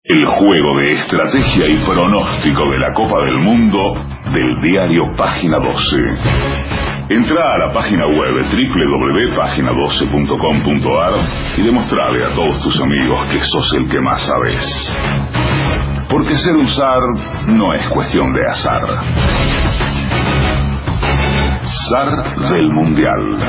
El juego de estrategia y pronóstico de la Copa del Mundo del diario Página 12. Entrá a la página web www.pagina12.com.ar y demostrale a todos tus amigos que sos el que más sabés. Porque ser un zar no es cuestión de azar. Zar del Mundial.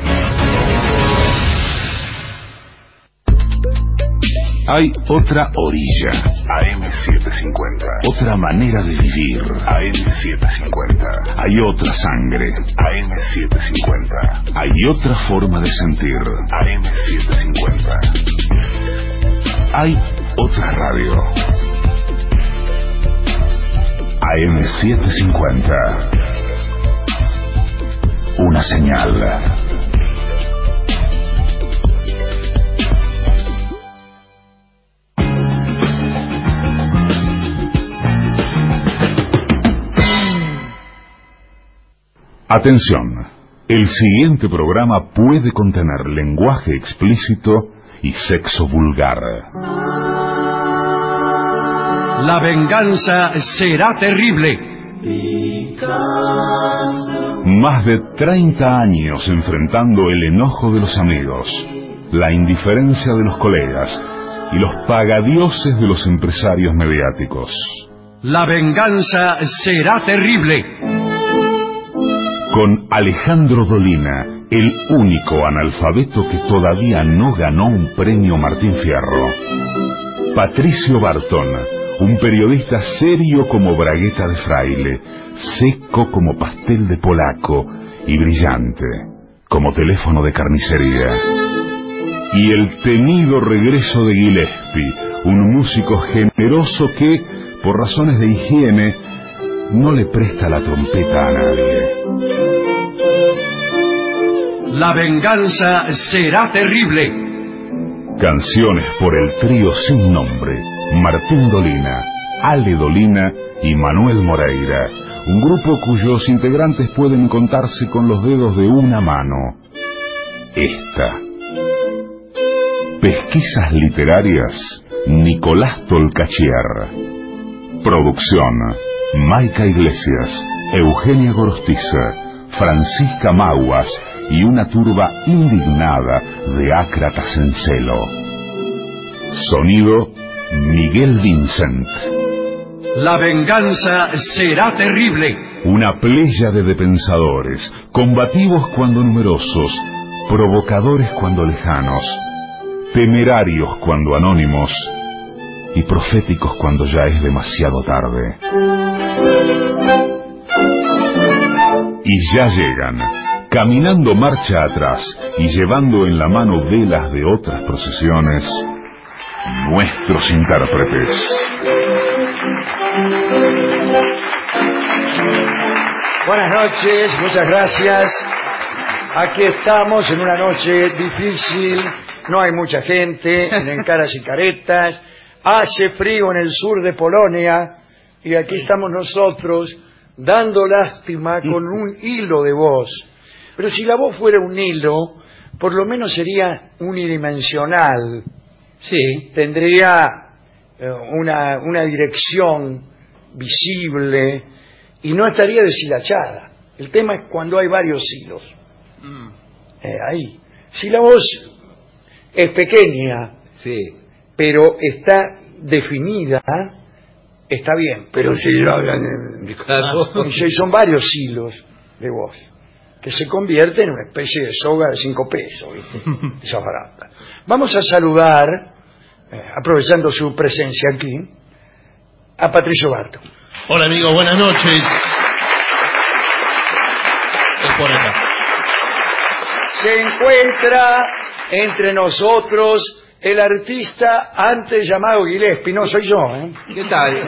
Hay otra orilla, AM750. Otra manera de vivir, AM750. Hay otra sangre, AM750. Hay otra forma de sentir, AM750. Hay otra radio, AM750. Una señal. Atención, el siguiente programa puede contener lenguaje explícito y sexo vulgar. La venganza será terrible. Más de 30 años enfrentando el enojo de los amigos, la indiferencia de los colegas y los pagadioses de los empresarios mediáticos. La venganza será terrible. Con Alejandro Dolina, el único analfabeto que todavía no ganó un premio Martín Fierro. Patricio Barton, un periodista serio como bragueta de fraile, seco como pastel de polaco y brillante como teléfono de carnicería. Y el temido regreso de Gillespie, un músico generoso que, por razones de higiene, no le presta la trompeta a nadie. La venganza será terrible. Canciones por el trío sin nombre, Martín Dolina, Ale Dolina y Manuel Moreira, un grupo cuyos integrantes pueden contarse con los dedos de una mano. Esta. Pesquisas literarias, Nicolás Tolcachier. Producción, Maica Iglesias, Eugenia Gorostiza, Francisca Maguas y una turba indignada de ácratas en celo. Sonido, Miguel Vincent. La venganza será terrible. Una pléyade de pensadores, combativos cuando numerosos, provocadores cuando lejanos, temerarios cuando anónimos y proféticos cuando ya es demasiado tarde. Y ya llegan, caminando marcha atrás y llevando en la mano velas de otras procesiones, nuestros intérpretes. Buenas noches, muchas gracias. Aquí estamos en una noche difícil, no hay mucha gente, en caras y caretas, hace frío en el sur de Polonia y aquí estamos nosotros dando lástima con un hilo de voz. Pero si la voz fuera un hilo, por lo menos sería unidimensional. Sí, tendría una dirección visible y no estaría deshilachada. El tema es cuando hay varios hilos. Ahí. Si la voz es pequeña, sí, pero está definida, está bien. Pero si hablan si son varios hilos de voz, que se convierte en una especie de soga de 5 pesos, ¿viste? Esa barata. Vamos a saludar, aprovechando su presencia aquí, a Patricio Barton. Hola amigos, buenas noches. Es por acá. Se encuentra entre nosotros el artista antes llamado Gillespie. No soy yo, ¿eh? ¿Qué tal?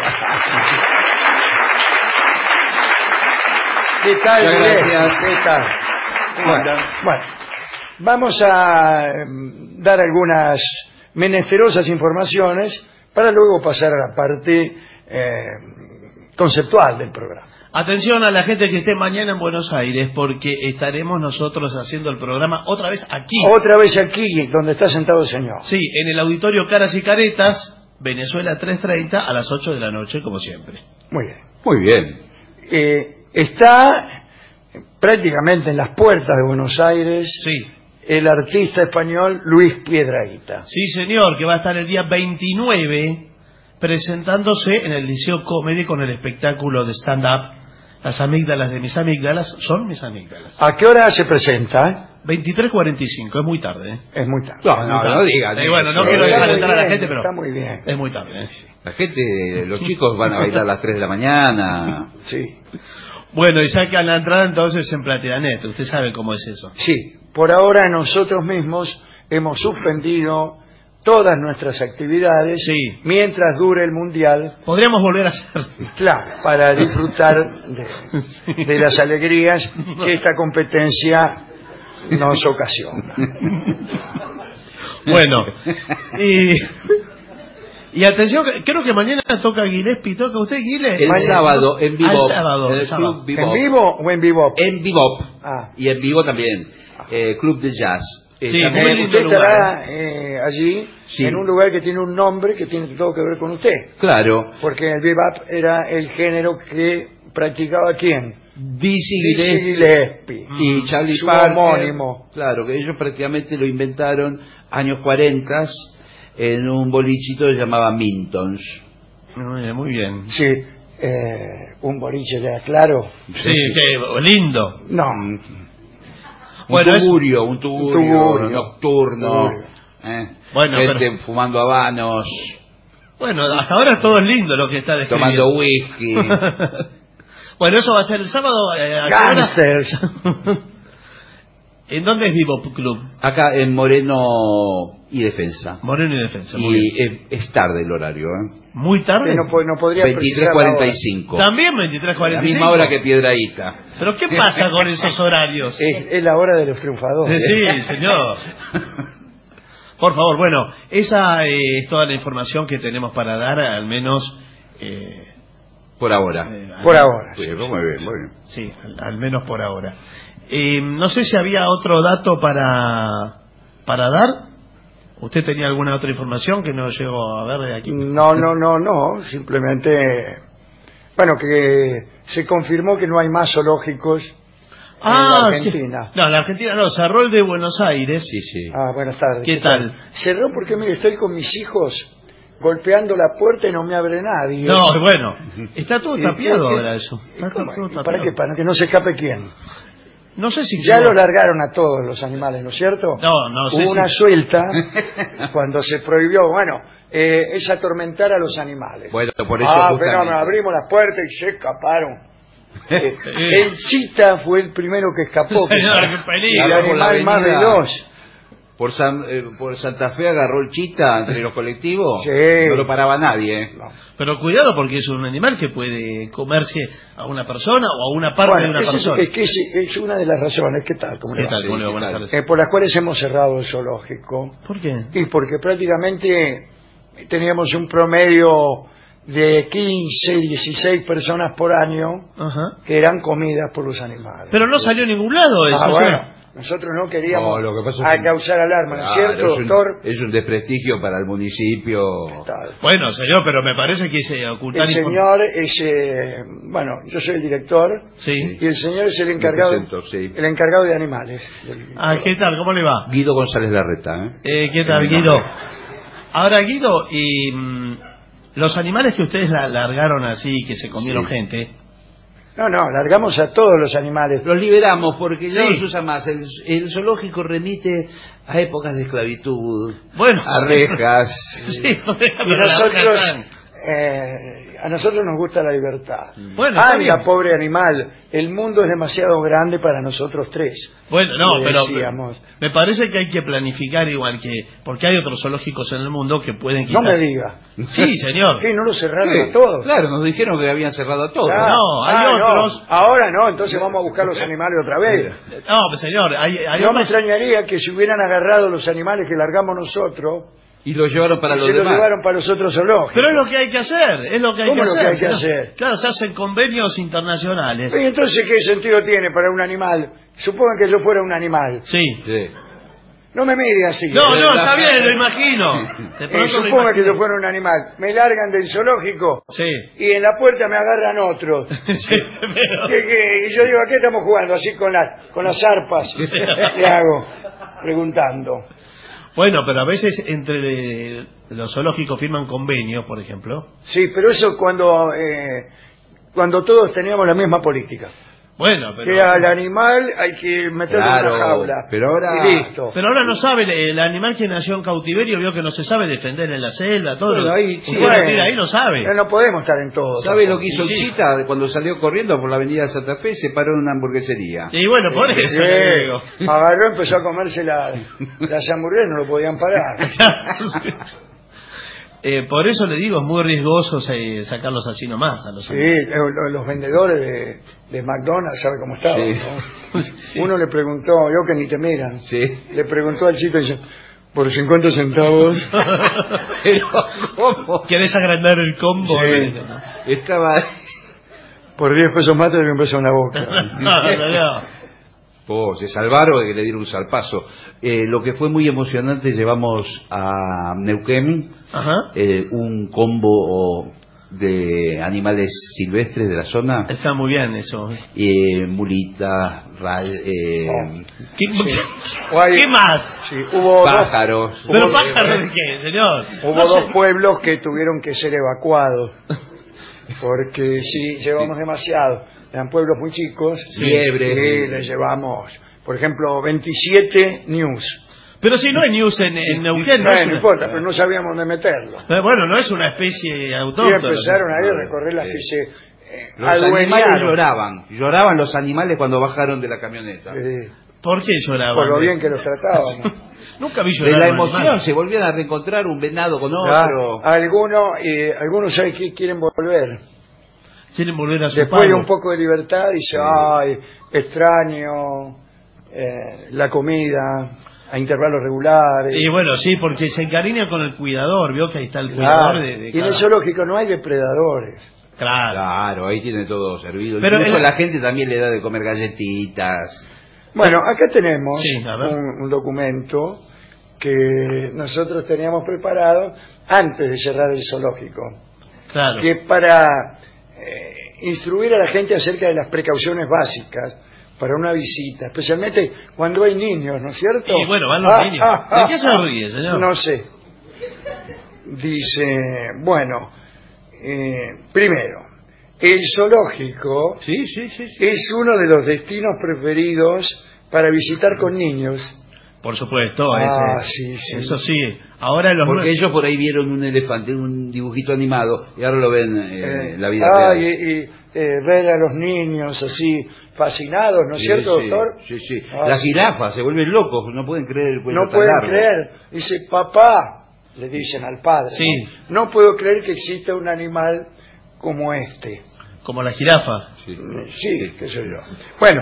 ¿Qué tal, Gillespie? Gracias. ¿Qué tal? Bueno, vamos a dar algunas menesterosas informaciones para luego pasar a la parte conceptual del programa. Atención a la gente que esté mañana en Buenos Aires, porque estaremos nosotros haciendo el programa otra vez aquí. Otra vez aquí, donde está sentado el señor. Sí, en el auditorio Caras y Caretas, Venezuela 330 a las 8 de la noche, como siempre. Muy bien. Muy bien. Está prácticamente en las puertas de Buenos Aires Sí. el artista español Luis Piedrahita. Sí, señor, que va a estar el día 29 presentándose en el Liceo Comedy con el espectáculo de stand-up Las amígdalas de mis amígdalas son mis amígdalas. ¿A qué hora se presenta? 23:45, es muy tarde. Es muy tarde. No digan. Bueno, no eso. quiero Está desalentar muy a la bien, gente, pero está muy bien. es muy tarde. La gente, los chicos van a bailar a las 3 de la mañana. Sí. Bueno, y sacan la entrada entonces en Plateanet. Usted sabe cómo es eso. Sí, por ahora nosotros mismos hemos suspendido todas nuestras actividades Sí. mientras dure el Mundial, Podríamos volver a hacer. claro, para disfrutar de las alegrías que esta competencia nos ocasiona. Bueno, y atención, creo que mañana toca Gillespie. ¿Toca usted, Guile? El Mañana. sábado en vivo. El sábado, en el el sábado. Club Bebop. ¿En vivo o en vivo? En Bebop. Ah. Y en vivo también. Club de Jazz. Sí, También- muy lindo Usted lugar, estará allí, Sí. en un lugar que tiene un nombre que tiene todo que ver con usted. Claro. Porque el bebop era el género que practicaba ¿quién? Dizzy Dizzy Gillespie Gillespie. y Charlie Su Parker. homónimo. Claro, que ellos prácticamente lo inventaron años 40 en un bolichito que se llamaba Mintons. Muy bien. Sí, un boliche de claro. Sí, qué lindo. No, Bueno, Un tugurio nocturno. Bueno, Gente fumando habanos, Bueno, hasta ahora todo es lindo lo que está describiendo. tomando whisky. Bueno, eso va a ser el sábado. ¿A qué hora? Gangsters. ¿En dónde es Vivo Club? Acá en Moreno y Defensa. Moreno y Defensa. Muy bien. Y es tarde el horario, Muy tarde. Que no podría precisar la hora. 23:45. También La 23:45. misma hora que Piedrahíta. ¿Pero qué pasa con esos horarios? Es la hora de los triunfadores. Sí, señor. Por favor, bueno, esa es toda la información que tenemos para dar, al menos... Por ahora. Por ahora. Muy bien, muy bien. Sí, al menos por ahora. No sé si había otro dato para dar. ¿Usted tenía alguna otra información que no llegó a ver de aquí? No. Simplemente, bueno, que se confirmó que no hay más zoológicos en la Argentina. Sí. No, la Argentina no, cerró el de Buenos Aires. Sí. Ah, buenas tardes. ¿Qué tal? Cerró porque, mire, estoy con mis hijos golpeando la puerta y no me abre nadie. No, bueno, está todo ¿Y tapiado qué? ahora eso. Está ¿Cómo? todo ¿Y tapiado. ¿Para qué? Para que no se escape quién. No sé si... Ya lo largaron a todos los animales, ¿no es cierto? No sé Hubo una si... suelta cuando se prohibió, bueno, es atormentar a los animales. Bueno, por eso pero justamente. abrimos las puertas y se escaparon. El chita fue el primero que escapó. Señor, que qué fue peligro. el Por la animal más avenida. veloz. Por Santa Fe agarró el chita entre los colectivos. Sí. No lo paraba nadie. No. Pero cuidado porque es un animal que puede comerse a una persona o a una parte de una persona. Es que es una de las razones. ¿Qué tal? ¿Cómo le ¿Qué va? tal? ¿Cómo le va? Buenas ¿qué tardes. Por las cuales hemos cerrado el zoológico. ¿Por qué? Y porque prácticamente teníamos un promedio de 15, 16 personas por año Ajá. que eran comidas por los animales. Pero no salió a ningún lado eso. Ah, o sea, bueno, nosotros no queríamos No, lo que pasa es que- causar alarma, ¿no es Claro, cierto, doctor? Es un desprestigio para el municipio. Tal. Bueno, señor, pero me parece que se ocultan... El señor es, bueno, yo soy el director Sí. y el señor es el encargado, Me presento, sí. el encargado de animales. Ah, ¿qué tal? ¿Cómo le va? Guido González Larreta. ¿Qué tal, Guido? Ahora, Guido, y los animales que ustedes largaron así, que se comieron Sí. gente... No, largamos a todos los animales. Los liberamos porque ya Sí. no se usa más. El zoológico remite a épocas de esclavitud, Bueno, a rejas. Sí, Y pero la nosotros, hoja a nosotros nos gusta la libertad. Bueno, está bien. Pobre animal, el mundo es demasiado grande para nosotros tres. Bueno, no, Le pero decíamos. me parece que hay que planificar igual que... Porque hay otros zoológicos en el mundo que pueden No quizás... me diga. Sí, señor. ¿Qué? ¿No lo cerraron Sí, a todos? Claro, nos dijeron que habían cerrado a todos. Ah, No, hay otros. no. Ahora no, entonces vamos a buscar los animales otra vez. No, pues, señor, hay No me otros... extrañaría que si hubieran agarrado los animales que largamos nosotros, Y los llevaron para los se los demás. llevaron para los otros zoológicos. Pero es lo que hay que hacer, es lo que hay ¿Cómo que lo hacer. que hay que señor. hacer? Claro, se hacen convenios internacionales. ¿Y entonces qué sentido tiene para un animal? Supongan que yo fuera un animal. Sí. Sí. No me mire así. No, está bien, lo imagino. De pronto lo Suponga que imagino. yo fuera un animal. Me largan del zoológico Sí. y en la puerta me agarran otros. Sí, pero... Y yo digo, ¿a qué estamos jugando? Así con las arpas. ¿Qué hago? Preguntando. Bueno, pero a veces entre los zoológicos firman convenios, por ejemplo. Sí, pero eso cuando todos teníamos la misma política. Bueno, pero... Que al animal hay que meterlo en una jaula. Pero ahora... Y listo. Pero ahora no sabe, el animal que nació en cautiverio vio que no se sabe defender en la selva, todo. Bueno, ahí, sí, Usted lo tira ahí, no sabe. No podemos estar en todo. ¿Sabe tampoco. lo que hizo el Sí. Chita cuando salió corriendo por la avenida de Santa Fe? Se paró en una hamburguesería. Y bueno, por eso le digo. Agarró, empezó a comerse las hamburguesas, no lo podían parar. Por eso le digo, es muy riesgoso sacarlos así nomás a los Sí, animales. los vendedores de McDonald's, ¿sabe cómo estaban? Sí. ¿no? Sí. Uno le preguntó, yo que ni te miran, Sí. le preguntó al chico y dice, por 50 centavos. Pero, ¿cómo? ¿Querés agrandar el combo? Sí. ¿No? Estaba... Por 10 pesos más te doy un beso en la boca. No. Se salvaron de que le dieron un salpazo. Lo que fue muy emocionante, llevamos a Neuquén Ajá. un combo de animales silvestres de la zona, Está muy bien eso. mulitas, ¿Qué más? Sí, hubo pájaros. ¿Pero pájaro de qué, señor? Hubo dos pueblos que tuvieron que ser evacuados. Porque sí, llevamos demasiado. Eran pueblos muy chicos. Liebre. Sí, les llevamos, por ejemplo, 27 news. Pero si no hay news en Neuquén, no es No una... importa, pero no sabíamos dónde meterlo. Bueno, no es una especie Y autóctona. empezaron ahí a recorrer las que se Los animales adueñaron. lloraban los animales cuando bajaron de la camioneta. ¿Por qué lloraban? Por lo bien que los tratábamos. Nunca vi De llorar la a un emoción animal. se volvían a reencontrar un venado con Claro, otro. algunos ¿sabe qué? Quieren volver. Quieren volver a su Después de pago. un poco de libertad dice, ay, extraño la comida a intervalos regulares. Y bueno, sí, porque se encariña con el cuidador, vio que ahí está el cuidador Claro. de Y en el cada... zoológico no hay depredadores. Claro. Claro, ahí tiene todo servido. Pero Incluso el- la gente también le da de comer galletitas. Bueno, acá tenemos Sí, a ver. un documento que nosotros teníamos preparado antes de cerrar el zoológico, Claro. que para instruir a la gente acerca de las precauciones básicas para una visita, especialmente cuando hay niños, ¿no es cierto? Y bueno, van los niños. ¿De qué se ríe, señor? No sé. Dice, bueno, primero, el zoológico Sí. es uno de los destinos preferidos para visitar con niños. Por supuesto. Sí. Eso sí. Ahora los... Porque ellos por ahí vieron un elefante, un dibujito animado, y ahora lo ven en la vida real. Y ver a los niños así fascinados, ¿no es cierto, doctor? Sí. Ah, Las sí. jirafas se vuelven locos, no pueden creer el cuello No tan pueden largo. creer. Dice, papá, le dicen al padre. Sí. No puedo creer que exista un animal como este. Como la jirafa. Sí. Sí, qué sé yo. Bueno,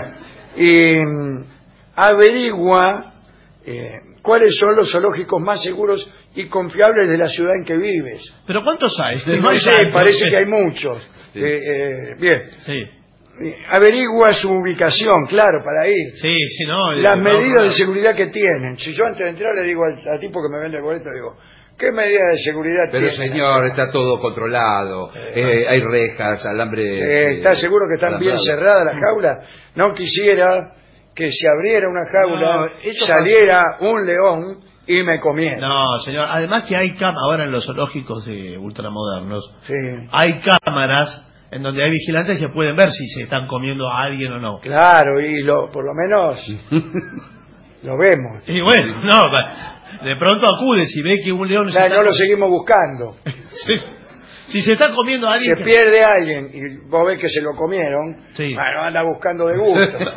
averigua cuáles son los zoológicos más seguros y confiables de la ciudad en que vives. ¿Pero cuántos hay? No hay sé, tantos, parece sí. que hay muchos. Sí. Bien. Sí. Averigua su ubicación, claro, para ir. Sí, no. Las no, medidas de no. seguridad que tienen. Si yo antes de entrar le digo al tipo que me vende el boleto, le digo, ¿qué medidas de seguridad Pero tienen? señor, está todo controlado, hay rejas, alambres... ¿Está seguro que están bien alambrados. cerradas las jaulas? No quisiera que se abriera una jaula, No, eso saliera un león y me comiera. No, señor. Además que hay cámaras, ahora en los zoológicos ultramodernos, Sí, hay cámaras en donde hay vigilantes que pueden ver si se están comiendo a alguien o no. claro, y por lo menos lo vemos. Y bueno, no, de pronto acude si ve que un león... Claro, no lo seguimos buscando. Si se está comiendo a alguien... Se pierde alguien y vos ves que se lo comieron, Sí. bueno, anda buscando de gusto.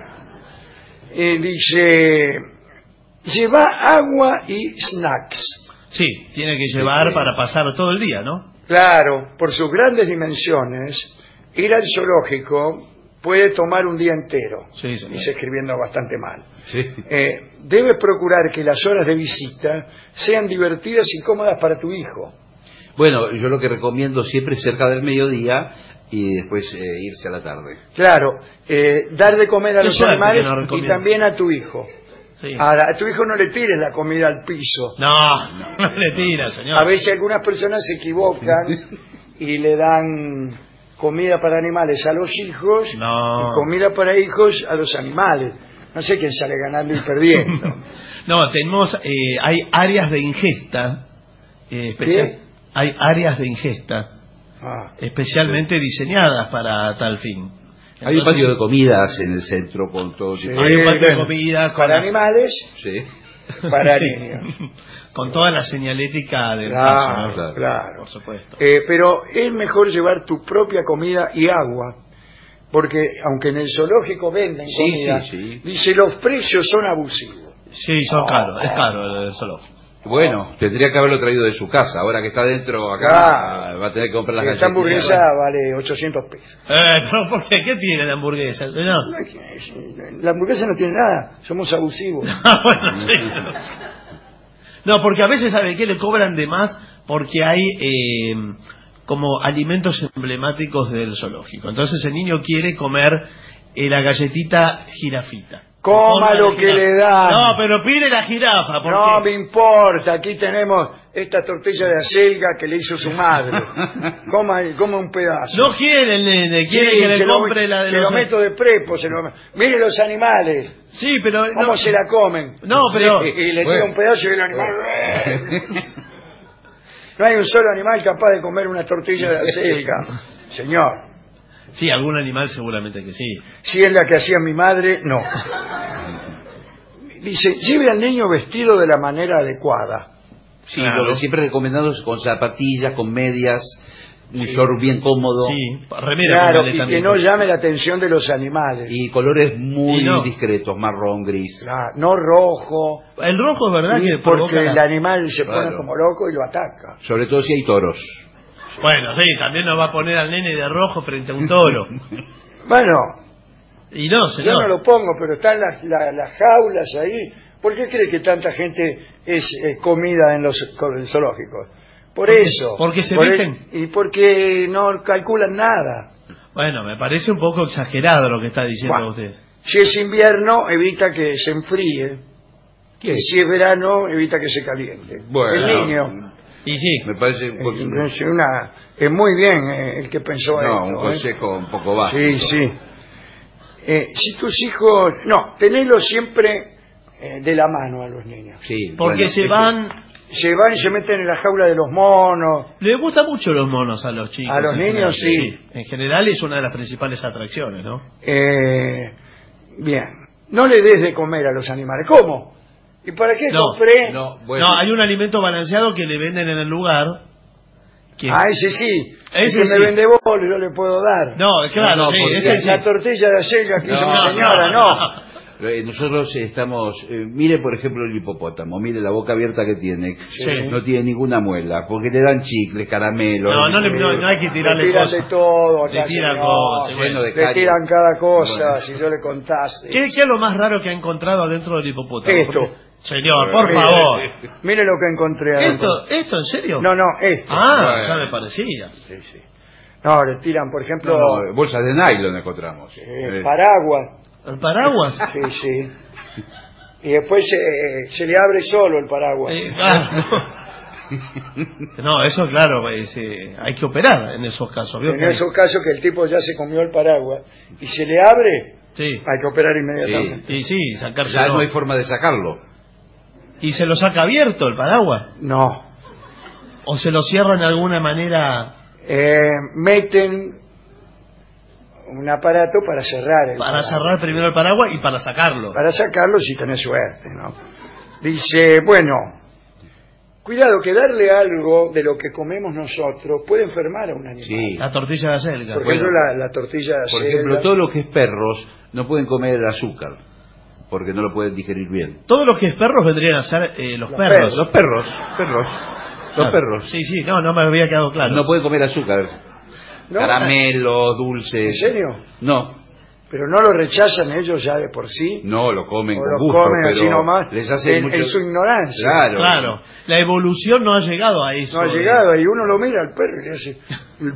Y dice, lleva agua y snacks. Sí, tiene que llevar para pasar todo el día, ¿no? Claro, por sus grandes dimensiones, ir al zoológico puede tomar un día entero. Sí, señor. Dice escribiendo bastante mal. Sí. Debes procurar que las horas de visita sean divertidas y cómodas para tu hijo. Bueno, yo lo que recomiendo siempre es cerca del mediodía y después irse a la tarde. Claro, dar de comer a Qué los suerte animales que no y recomienda. también a tu hijo. Sí. Ahora, a tu hijo no le tires la comida al piso. No le tira, señor. A veces algunas personas se equivocan y le dan comida para animales a los hijos No. y comida para hijos a los animales. No sé quién sale ganando y perdiendo. No, tenemos, hay áreas de ingesta ¿Qué? Hay áreas de ingesta Ah, especialmente diseñadas para tal fin. Hay un patio de comidas en el centro con todo sí, tipo Hay un patio de bueno, comida con para las- animales, Sí. para Sí. niños. Con toda la señalética del Claro, caso, ¿no? Claro. claro. Por supuesto. Pero es mejor llevar tu propia comida y agua, porque aunque en el zoológico venden Sí, comida, sí. dice los precios son abusivos. Sí, son caros, es caro el del zoológico. Bueno, tendría que haberlo traído de su casa. Ahora que está dentro acá, Claro. va a tener que comprar las Esta galletitas. hamburguesa vale 800 pesos. Pero ¿por qué? ¿Qué tiene la hamburguesa? No. La hamburguesa no tiene nada, somos abusivos. Bueno, sí. No, porque a veces, ¿sabe qué? Le cobran de más porque hay como alimentos emblemáticos del zoológico. Entonces el niño quiere comer la galletita jirafita. Coma lo que le dan. No, pero pide la jirafa. ¿Por No qué? me importa, aquí tenemos esta tortilla de acelga que le hizo su madre. Coma un pedazo. No quiere el nene, quiere Sí, que le se lo- compre la de se los... lo meto de prepo, mire los animales, Sí, pero... cómo no, se la comen. No, pero... Y le tira Bueno. un pedazo y el animal... No hay un solo animal capaz de comer una tortilla de acelga, señor. Sí, algún animal seguramente que sí. Si es la que hacía mi madre, no. Dice, lleve al niño vestido de la manera adecuada. Sí, Claro. lo que siempre recomendados con zapatillas, con medias, un short bien cómodo Sí, remera. Claro, póngale y que también. no llame la atención de los animales. y colores muy Y no. discretos, marrón, gris. Claro, no rojo, El rojo es verdad que provoca porque la- el animal se pone Claro. como loco y lo ataca. Sobre todo si hay toros. Bueno, sí, también nos va a poner al nene de rojo frente a un toro. Bueno, Y no, yo señor. no lo pongo, pero están las jaulas ahí. ¿Por qué cree que tanta gente es comida en los zoológicos? Por eso. porque se Por visten. y porque no calculan nada. Bueno, me parece un poco exagerado lo que está diciendo Bueno, usted. si es invierno, evita que se enfríe. ¿Qué? Y si es verano, evita que se caliente. Bueno. El niño. Y sí, Me parece un poco... Es muy bien el que pensó No, esto. un consejo un poco básico. Sí, sí. Si tus hijos... No, tenerlos siempre de la mano a los niños. Sí, porque bueno, se es van... Se van y se meten en la jaula de los monos. Le gustan mucho los monos a los chicos. A los en niños, general. sí. En general es una de las principales atracciones, ¿no? Bien. No le des de comer a los animales. ¿Cómo? ¿Y para qué No, compré? No, bueno. No, hay un alimento balanceado que le venden en el lugar. Que... Ah, ese sí. Ese que sí. me vende bolo, yo le puedo dar. No, claro, No, sí, porque ese sí. La tortilla de acelga que hizo No, mi señora, no. Nosotros estamos... mire, por ejemplo, el hipopótamo. Mire la boca abierta que tiene. Sí. No tiene ninguna muela. Porque le dan chicles, caramelos. No hay que tirarle Le tiran cosas. de todo acá, Le tiran señor. cosas, Lleno bueno. de Le caries. tiran cada cosa, Bueno. si yo le contase. ¿Qué es lo más raro que ha encontrado adentro del hipopótamo? Esto. Porque- Señor, por Mire, favor. Mire lo que encontré adentro. ¿Esto en serio? No, no, esto. Ah, Bueno. ya me parecía. Sí, sí. No, le tiran, por ejemplo, No, bolsas de nylon encontramos. paraguas. ¿El paraguas? Sí, sí. Y después se le abre solo el paraguas. No, eso claro, hay que operar en esos casos. ¿vio? En esos casos que el tipo ya se comió el paraguas y se le abre, Sí, hay que operar inmediatamente. y sí, sacarse. Ya no hay forma de sacarlo. ¿Y se lo saca abierto el paraguas? No. ¿O se lo cierra de alguna manera Meten un aparato para cerrar el para paraguas. cerrar primero el paraguas y para sacarlo? Para sacarlo si tenés suerte, ¿no? Dice, bueno, cuidado que darle algo de lo que comemos nosotros puede enfermar a un animal. Sí. La tortilla de acelga. Por Bueno. ejemplo, la tortilla de Por acelga. ejemplo, todo lo que es perros no pueden comer azúcar. Porque no lo pueden digerir bien. Todo lo que es perros vendrían a ser los Los perros. perros. Los perros. Los Claro. perros. Sí, sí, no me había quedado claro. No pueden comer azúcar. ¿No? Caramelo, dulces. ¿En serio? No, Pero no lo rechazan ellos ya de por sí. no lo comen O con lo gusto, comen pero así nomás les hace en mucho... su ignorancia. Claro. Claro, la evolución no ha llegado a eso. No ha llegado y uno lo mira al perro y le hace el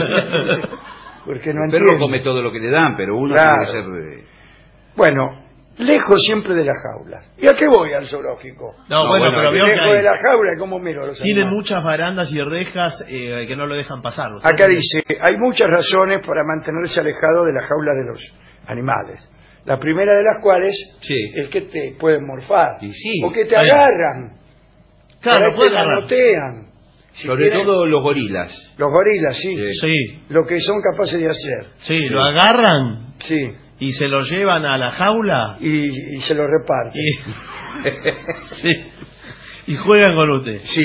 perro porque no El perro entiende. come todo lo que le dan, pero uno Claro. tiene que ser... Bueno, lejos siempre de la jaula. ¿Y a qué voy al zoológico? No, bueno, pero veo que lejos de hay, la jaula, ¿cómo miro a los tiene animales? muchas barandas y rejas que no lo dejan pasar. Acá dice, hay muchas razones para mantenerse alejado de las jaulas de los animales. La primera de las cuales Sí. es que te pueden morfar. Y sí. O que te Ahí. agarran. Claro, te puede agarrar. manotean. Si Sobre quieren, todo los gorilas. los gorilas, sí. Sí. Sí, Lo que son capaces de hacer. sí, lo agarran Sí. y se lo llevan a la jaula Y se lo reparten. sí, y juegan con usted. Sí,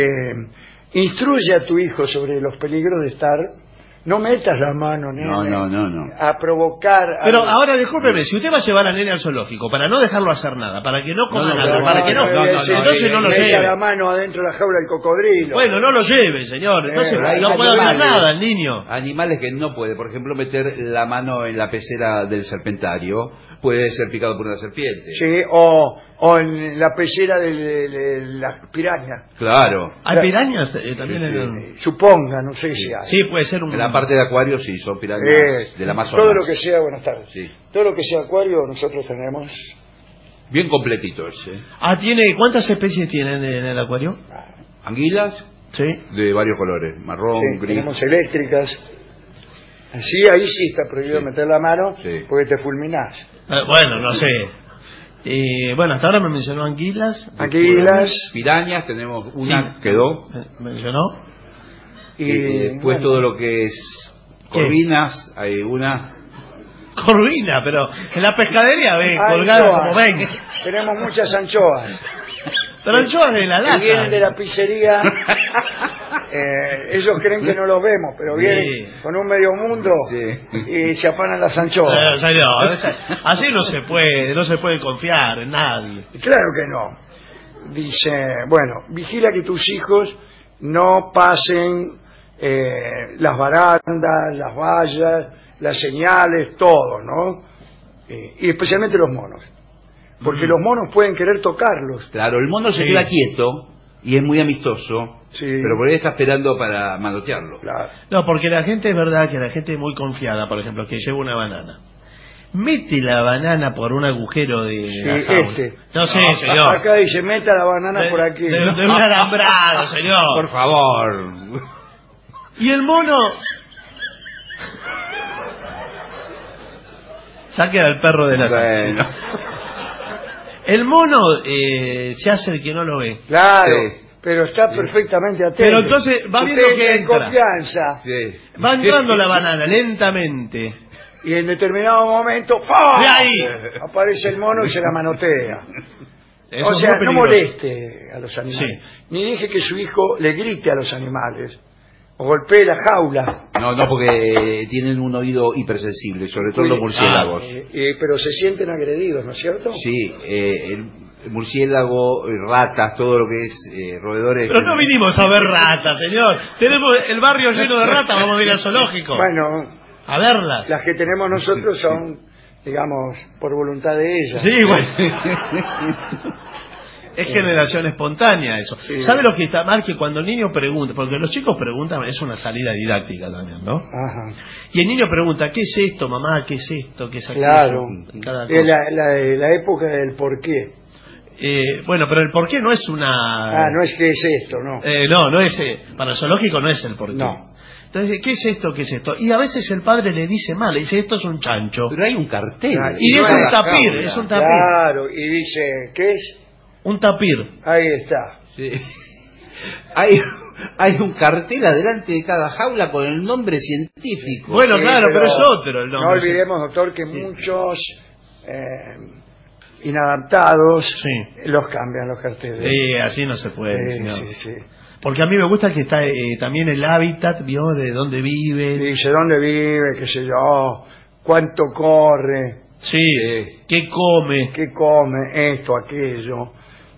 instruye a tu hijo sobre los peligros de estar. No metas la mano, nene, No. a provocar. Pero ahora, discúlpeme, si usted va a llevar al nene al zoológico para no dejarlo hacer nada, para que no coma nada, para que no... entonces no lo meta lleve. la mano adentro de la jaula del cocodrilo. Bueno, no lo lleve, señor. Entonces hay no puede hacer animales. nada el niño. Animales que no puede, por ejemplo, meter la mano en la pecera del serpentario, puede ser picado por una serpiente. Sí, o en la pecera de las pirañas. Claro. ¿Hay pirañas también Sí, en el... Suponga, no sé si hay. Sí, puede ser un... En la parte de acuario sí, son pirañas del Amazonas. Todo lo que sea, buenas tardes. Sí. Todo lo que sea acuario, nosotros tenemos. Bien completito ese. tiene... ¿Cuántas especies tienen en el acuario? Anguilas Sí. de varios colores, marrón, Sí, gris. tenemos eléctricas. Así, ahí sí está prohibido Sí. meter la mano Sí. porque te fulminás. Bueno, no sé. Bueno, hasta ahora me mencionó anguilas. Anguilas Pirañas, tenemos una, Sí. quedó. ¿Mencionó? y Después bueno, todo lo que es ¿Qué? corvinas, hay una. Corvina, pero en la pescadería ve colgada anchoas. como ven. Tenemos muchas anchoas. Pero anchoas de la Que vienen de lata. la pizzería. Ellos creen que no los vemos, pero Sí. vienen con un medio mundo Sí. y se afanan las anchoas. Señor, así no se puede confiar en nadie. Claro que no. Dice, bueno, vigila que tus hijos no pasen las barandas, las vallas, las señales, todo, ¿no? Y especialmente los monos. Porque los monos pueden querer tocarlos. Claro, el mono se Sí. queda quieto y es muy amistoso, Sí. pero por ahí está esperando para manotearlo. Claro. No, porque la gente es verdad que la gente es muy confiada, por ejemplo, que lleva una banana. Mete la banana por un agujero de la jaula. No sé, señor. Acá dice, meta la banana por aquí. De un alambrado, señor. Por favor. Y el mono... Saque al perro de la sala. Bueno. El mono se hace el que no lo ve. Claro, Sí. pero está perfectamente atento. Pero entonces va viendo Usted que tiene entra. confianza. Sí. Va entrando la banana lentamente. Y en determinado momento, ¡pam! De ahí. Aparece el mono y se la manotea. Eso O es sea, muy no peligroso. moleste a los animales. Ni deje que su hijo le grite a los animales. O golpee la jaula. No, porque tienen un oído hipersensible, sobre todo los murciélagos. Pero se sienten agredidos, ¿no es cierto? Sí, el murciélago, ratas, todo lo que es roedores. Pero no vinimos a ver ratas, señor. Tenemos el barrio lleno de ratas, vamos a ir al zoológico. Bueno, A verlas. las que tenemos nosotros son, digamos, por voluntad de ellas. Sí, bueno. Es generación espontánea eso. Sí. ¿Sabe lo que está mal? Que cuando el niño pregunta, porque los chicos preguntan, es una salida didáctica también, ¿no? Ajá. Y el niño pregunta, ¿qué es esto, mamá? ¿Qué es esto? ¿Qué es aquello? Claro. Cada Es cosa. la época del porqué. Bueno, pero el porqué no es una... No es que es esto, no. No es... para el zoológico no es el porqué. No. Entonces, ¿qué es esto? ¿Qué es esto? Y a veces el padre le dice mal, le dice, esto es un chancho. Pero hay un cartel. Claro. Y no es es un la tapir, jaula. es un tapir. Claro, y dice, ¿qué es? Un tapir. Ahí está. Sí. Hay un cartel adelante de cada jaula con el nombre científico. Bueno, Sí, claro, pero es otro el No nombre. olvidemos, doctor, que muchos inadaptados Sí. los cambian los carteles. Así no se puede, señor. sí, sí. Porque a mí me gusta que está también el hábitat, ¿vio? De dónde vive. Dice dónde vive, qué sé yo, cuánto corre, Sí, qué come. qué come, esto, aquello.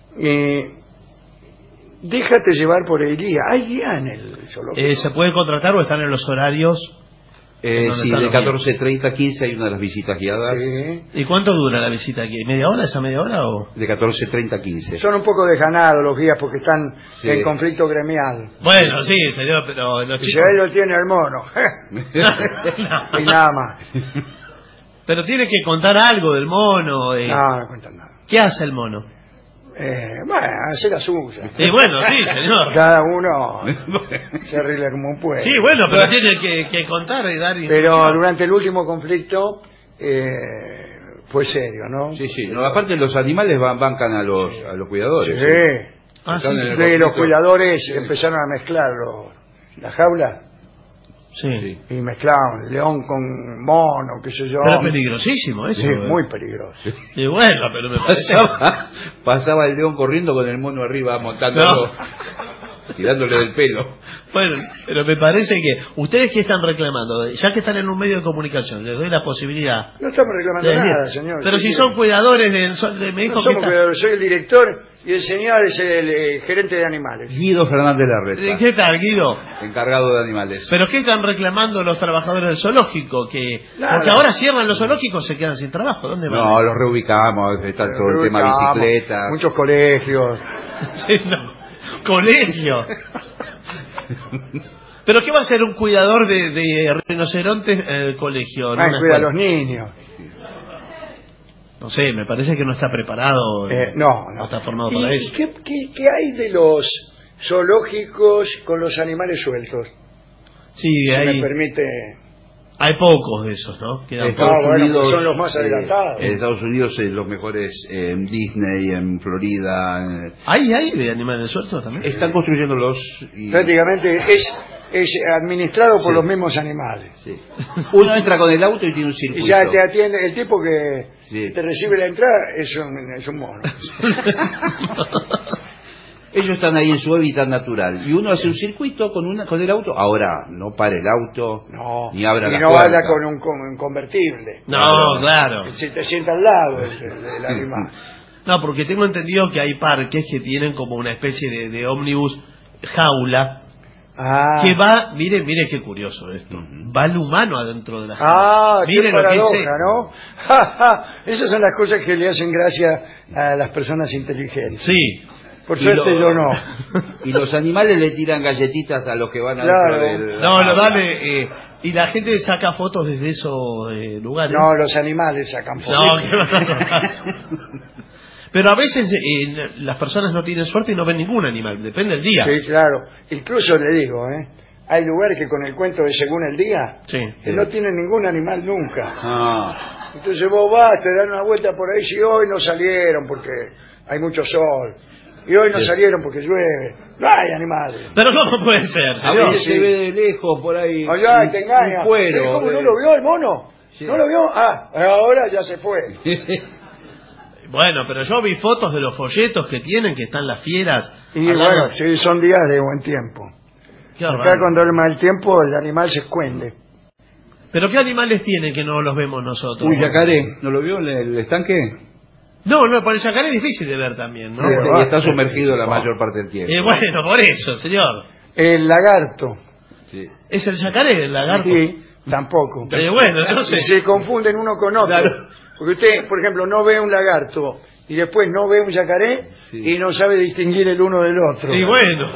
Déjate llevar por el guía. ¿Hay guía en el zoológico? ¿Se puede contratar o están en los horarios? ¿Dónde Sí, están de los 14:30 a 15 hay una de las visitas guiadas. Sí. ¿Y cuánto dura la visita aquí? ¿Media hora? ¿Esa media hora o...? De 14:30 a 15. Son un poco desganados los guías porque están Sí. en conflicto gremial. Bueno, sí, señor, pero los Y si chicos... ahí lo tiene el mono. No. Y nada más. Pero tiene que contar algo del mono. No cuentan nada. ¿Qué hace el mono? Bueno, hace la suya. Bueno, sí, señor. Cada uno se arregla como puede. Sí, bueno, pero tiene que contar y dar Pero instrucción. durante el último conflicto fue serio, ¿no? Sí, sí. No, aparte los animales bancan a los cuidadores. Sí. Ah, Están sí. en el Sí, conflicto. los cuidadores empezaron a mezclar la jaula Sí. y mezclaban león con mono, qué sé yo. Pero es peligrosísimo eso. Sí, muy peligroso. Y bueno, pero me parece... Pasaba el león corriendo con el mono arriba, montándolo, tirándole del pelo. Bueno, pero me parece que... ¿Ustedes qué están reclamando? Ya que están en un medio de comunicación, les doy la posibilidad... No estamos reclamando nada, señor. Pero ¿Qué si quiere? son cuidadores me dijo No que somos está- cuidadores, soy el director y el señor es el gerente de animales. Guido Fernández Larreta, ¿Qué tal, Guido? encargado de animales. ¿Pero qué están reclamando los trabajadores del zoológico? Nada. Porque ahora cierran los zoológicos, se quedan sin trabajo. ¿Dónde van? No, los reubicamos, está todo el tema bicicletas. Muchos colegios. Sí, no. Colegio. ¿Pero qué va a hacer un cuidador de rinocerontes en el colegio? Cuida a los niños. No sé, me parece que no está preparado. No está formado ¿Y para eso. qué hay de los zoológicos con los animales sueltos? Sí, Si me hay permite. Hay pocos de esos, ¿no? Quedan Estados Ah, bueno, Unidos, pues son los más adelantados. En Estados Unidos los mejores en Disney, en Florida. ¿Hay de animales sueltos también? Están construyéndolos y Prácticamente es administrado por Sí. los mismos animales. sí. Uno entra con el auto y tiene un Y circuito. ya te atiende, el tipo que Sí. te recibe la entrada es un mono. Ellos están ahí en su hábitat natural y uno hace un circuito con el auto. Ahora no para el auto, No, ni abra y la no puerta. habla con un convertible. No, claro. Se te sienta al lado del animal. No, porque tengo entendido que hay parques que tienen como una especie de ómnibus jaula Ah, que va, mire qué curioso esto, va el humano adentro de la jaula. ah, qué Mire lo que paradoja, es, ¿no? Ja, ja. Esas son las cosas que le hacen gracia a las personas inteligentes. sí. Por Y suerte lo- yo no. Y los animales le tiran galletitas a los que van Claro. adentro del... No, dale, y la gente saca fotos desde esos lugares. No, los animales sacan fotos. No, ¿qué va a sacar? Pero a veces las personas no tienen suerte y no ven ningún animal, depende del día. Sí, claro. Incluso le digo, hay lugares que con el cuento de según el día, Sí. que no tienen ningún animal nunca. Ah, Entonces vos vas, te dan una vuelta por ahí, si hoy no salieron porque hay mucho sol, y hoy no Sí. salieron porque llueve, no hay animales. Pero ¿cómo puede ser, a señor? veces sí. se ve de lejos por ahí. Allá te engaña. Un cuero. ¿Cómo no lo vio el mono? Sí. ¿No lo vio? Ah, ahora ya se fue. Bueno, pero yo vi fotos de los folletos que tienen, que están las fieras. Y al lado. bueno, sí, son días de buen tiempo. Qué Acá bárbaro. cuando el mal tiempo el animal se esconde. ¿Pero qué animales tienen que no los vemos nosotros? Un yacaré, ¿no lo vio el estanque? No, para el yacaré es difícil de ver también, ¿no? Sí, Y está sí, sumergido sí, la sí. mayor parte del tiempo. Bueno, por eso, señor. El lagarto, Sí. Es el yacaré, el lagarto. sí, tampoco. Bueno, entonces... Se confunden uno con otro. Claro. Porque usted, por ejemplo, no ve un lagarto y después no ve un yacaré Sí. y no sabe distinguir el uno del otro. Y bueno,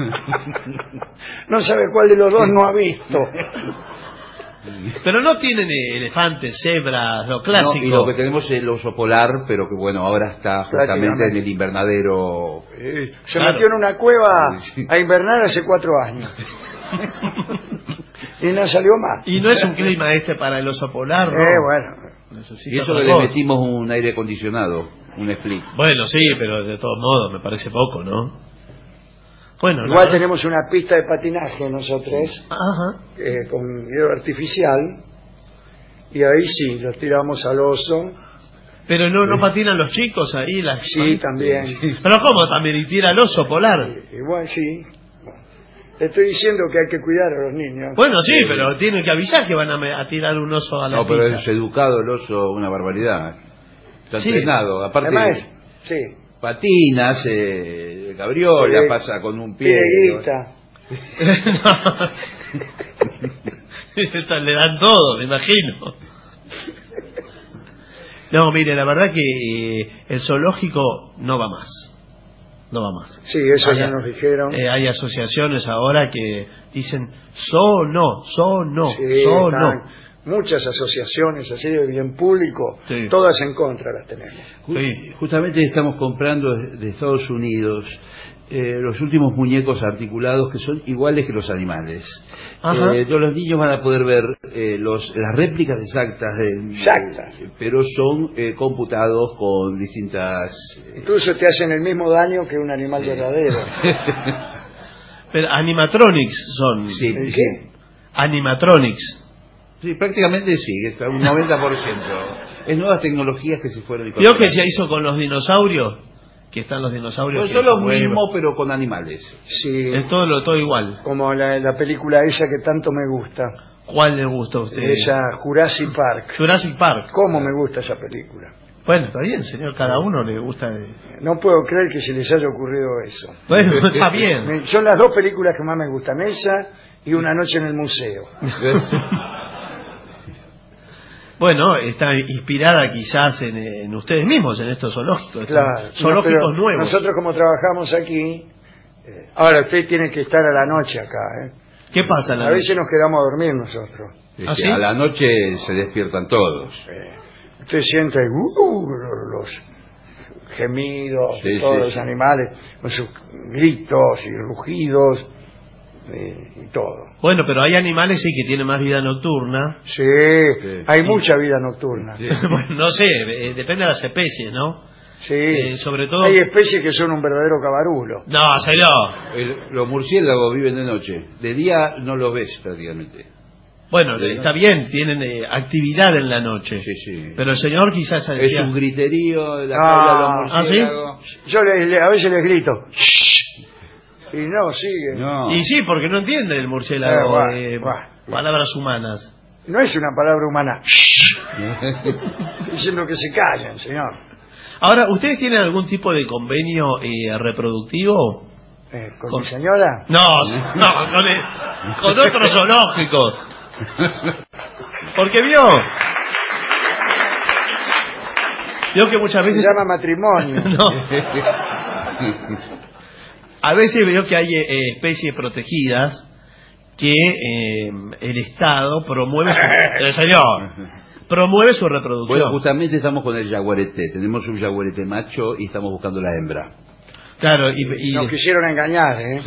No sabe cuál de los dos no ha visto. pero no tienen elefantes, cebras, lo clásico. No, y lo que tenemos es el oso polar, pero que bueno, ahora está justamente Prácticamente. en el invernadero. Se Claro. metió en una cueva Sí. a invernar hace 4 años. Y no salió más. Y no es un clima este para el oso polar, ¿no? Bueno. Necesita Y eso otra que le cosa. metimos un aire acondicionado, un split. Bueno, sí, pero de todos modos me parece poco, ¿no? Bueno, Igual la- tenemos una pista de patinaje nosotros, Ajá. con hielo artificial, y ahí sí, los tiramos al oso. Pero no patinan los chicos ahí, las... Sí, también. Pero ¿cómo también? Y tira el oso polar. Igual sí. Le estoy diciendo que hay que cuidar a los niños. Bueno, sí, pero tienen que avisar que van a tirar un oso a la No, pero pista. es educado el oso, una barbaridad. Está Sí. entrenado. Aparte, Además, sí. patinas, cabriola, Sí. pasa con un pie. Pieguita. Esta le dan todo, me imagino. No, mire, la verdad que el zoológico no va más. No va más. Sí, eso ya nos dijeron. Hay asociaciones ahora que dicen no, Sí, no. están muchas asociaciones así de bien público, Sí. todas en contra las tenemos. Sí. Justamente estamos comprando de Estados Unidos los últimos muñecos articulados que son iguales que los animales. Ajá. Todos los niños van a poder ver las réplicas exactas, Exactas. pero son computados con distintas... Incluso te hacen el mismo daño que un animal Sí. verdadero. Pero animatronics son. Sí, ¿El sí. qué? Animatronics. Sí, prácticamente sí, está un 90%. Es nuevas tecnologías que se fueron Creo incorporando. que se hizo con los dinosaurios, que están los dinosaurios. Pues que son se los mueven. mismos, pero con animales. Sí, Es todo igual. como la película esa que tanto me gusta, ¿Cuál le gusta a usted? esa Jurassic Park. Jurassic Park. ¿Cómo me gusta esa película? Bueno, está bien, señor, cada uno le gusta. No puedo creer que se les haya ocurrido eso. Bueno, está bien. Son las dos películas que más me gustan, esa y Una noche en el museo. Bueno, está inspirada quizás en ustedes mismos, en estos zoológicos. Claro. Zoológicos No, pero nuevos. Nosotros como trabajamos aquí, ahora usted tiene que estar a la noche acá, ¿Qué pasa en la A veces noche? nos quedamos a dormir nosotros. ¿Ah, sí? A la noche se despiertan todos. Usted siente los gemidos de Sí, todos sí, los sí. animales, con sus gritos y rugidos y todo. Bueno, pero hay animales sí que tienen más vida nocturna. Sí, Sí. hay mucha vida nocturna. Sí. Bueno, no sé, depende de las especies, ¿no? Sí, sobre todo... hay especies que son un verdadero cabarulo. No, señor. Los murciélagos viven de noche. De día no los ves prácticamente. Bueno, está bien, tienen actividad en la noche. Sí, sí. Pero el señor quizás Es decía... un griterío de la Ah, jaula de los ¿ah, sí? murciélagos. Yo a veces les grito, "Shh", y no, siguen. No. Y sí, porque no entiende el murciélago Buah. palabras humanas. No es una palabra humana. "Shh", diciendo que se callen, señor. Ahora, ¿ustedes tienen algún tipo de convenio reproductivo? ¿Con mi señora? No, con otros zoológicos. Porque vio que muchas Se veces... llama matrimonio. No, a veces veo que hay especies protegidas que el Estado promueve promueve su reproducción. Bueno, justamente estamos con el jaguarete. Tenemos un jaguarete macho y estamos buscando la hembra. Claro, y Nos quisieron engañar, ¿eh?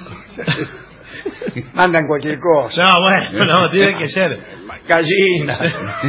Sí. Mandan cualquier cosa. no, bueno, no, tiene que ser. Gallina.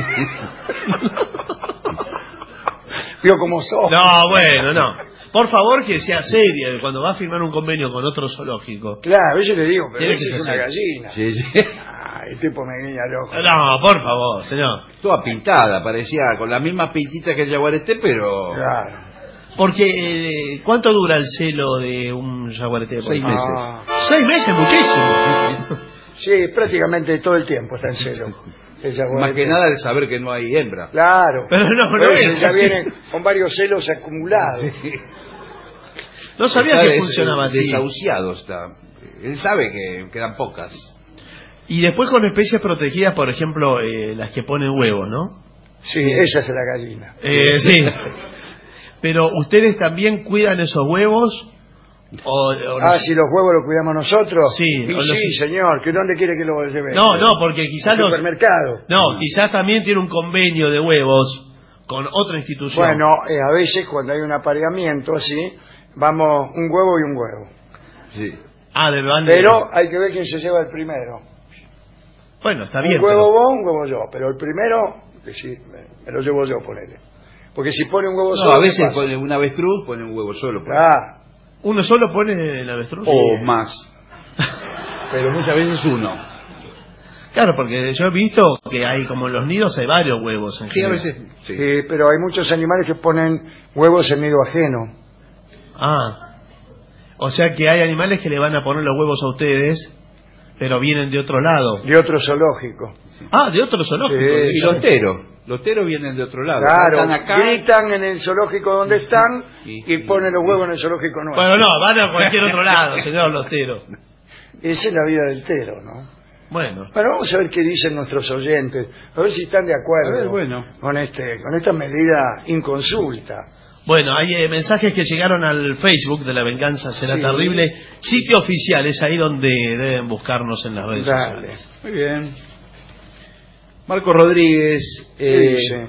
Vio cómo sos. No, bueno, no. Por favor, que sea seria cuando va a firmar un convenio con otro zoológico. Claro, a veces le digo, pero Tiene eso que es ser una serio. gallina. Sí, sí. Ah, el tipo me guiña el ojo. No, por favor, señor. Toda pintada, parecía con la misma pintita que el jaguarete, pero... Claro. Porque, ¿cuánto dura el celo de un jaguarete? por 6 ejemplo? meses. Ah, 6 meses, muchísimo. sí, prácticamente todo el tiempo está en celo. El jaguarete. Más que nada de saber que no hay hembra. Claro. Pero no Por es eso ya así. vienen con varios celos acumulados. No sabía Está que funcionaba así. desahuciado está. Él sabe que quedan pocas. Y después con especies protegidas, por ejemplo, las que ponen huevos, ¿no? Sí, esa es la gallina. Sí. Pero, ¿ustedes también cuidan esos huevos? ¿O Si los huevos los cuidamos nosotros. Sí, Y o los- sí, señor, ¿que dónde quiere que los lleve? No, porque quizás Al los... supermercado. No, quizás también tiene un convenio de huevos con otra institución. Bueno, a veces cuando hay un apareamiento así, vamos un huevo y un huevo. Sí. de verdad. Pero hay que ver quién se lleva el primero. Bueno, está bien. Un huevo pero- vos, un huevo yo. Pero el primero, que sí, me lo llevo yo, ponele. Porque si pone un huevo No, solo, a ¿qué veces pasa? pone un avestruz, pone un huevo solo. Pues. ¿Uno solo pone el avestruz? O más. Pero muchas veces uno. Claro, porque yo he visto que hay, como en los nidos, hay varios huevos en Sí, a general. veces. Sí. Sí, pero hay muchos animales que ponen huevos en nido ajeno. O sea que hay animales que le van a poner los huevos a ustedes, pero vienen de otro lado. De otro zoológico. De otro zoológico. Sí, Y los teros vienen de otro lado. Claro, Están acá. gritan en el zoológico donde están y ponen los huevos en el zoológico nuevo. Bueno, no, van a cualquier otro lado, señor Lostero. Esa es la vida del tero, ¿no? Bueno, Bueno, vamos a ver qué dicen nuestros oyentes, a ver si están de acuerdo A ver, bueno. con esta medida inconsulta. bueno, hay mensajes que llegaron al Facebook de La Venganza Será Sí. Terrible, sitio oficial, es ahí donde deben buscarnos en las redes Dale. sociales. Muy bien. Marcos Rodríguez. ¿Qué dice?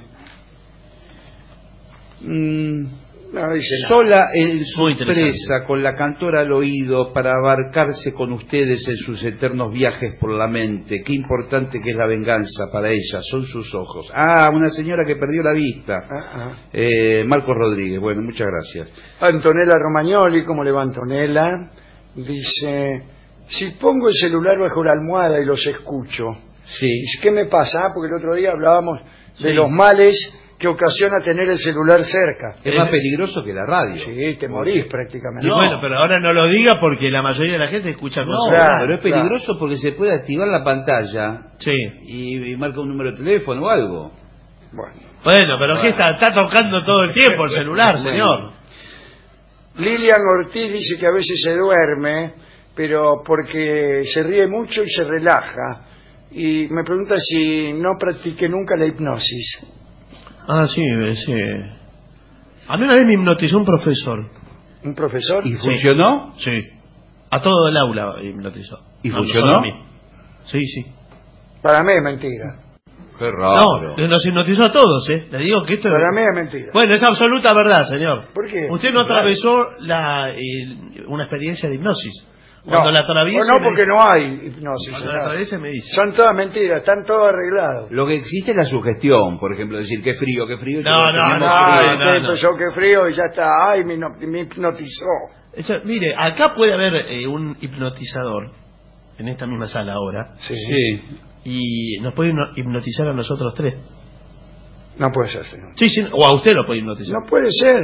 No dice nada. Sola en su Muy interesante. presa, con la cantora al oído, para abarcarse con ustedes en sus eternos viajes por la mente. Qué importante que es la venganza para ella, son sus ojos. Una señora que perdió la vista. Marcos Rodríguez, bueno, muchas gracias. Antonella Romagnoli, ¿cómo le va Antonella? Dice, si pongo el celular bajo la almohada y los escucho, Sí. ¿qué me pasa? Porque el otro día hablábamos de Sí. los males que ocasiona tener el celular cerca. Es más peligroso que la radio. Sí, te morís prácticamente. Y bueno, pero ahora no lo diga porque la mayoría de la gente escucha No, con claro, pero es peligroso porque se puede activar la pantalla Sí. y marca un número de teléfono o algo. Bueno, pero ¿qué está tocando todo el tiempo el celular, señor? Lilian Ortiz dice que a veces se duerme, pero porque se ríe mucho y se relaja. Y me pregunta si no practiqué nunca la hipnosis. Sí, sí. A mí una vez me hipnotizó un profesor. ¿Un profesor? ¿Y funcionó? Sí. A todo el aula hipnotizó. ¿Y No, funcionó? solo a mí. Sí, sí. Para mí es mentira. Qué raro. No, nos hipnotizó a todos, ¿eh? Le digo que esto es... Para mí es mentira. Bueno, es absoluta verdad, señor. ¿Por qué? Usted no atravesó una experiencia de hipnosis. Cuando la atraviese... no, porque no hay hipnosis. Cuando señor. la atraviese me dice. Son todas mentiras, están todo arreglado. Lo que existe es la sugestión, por ejemplo, decir qué frío, qué frío. y No, todos no, tenemos no, frío. Ay, usted empezó que frío y ya está. Ay, me hipnotizó. Mire, acá puede haber un hipnotizador en esta misma sala ahora Sí. y nos puede hipnotizar a nosotros tres. No puede ser, señor. Sí, sí, o a usted lo puede hipnotizar. No puede ser.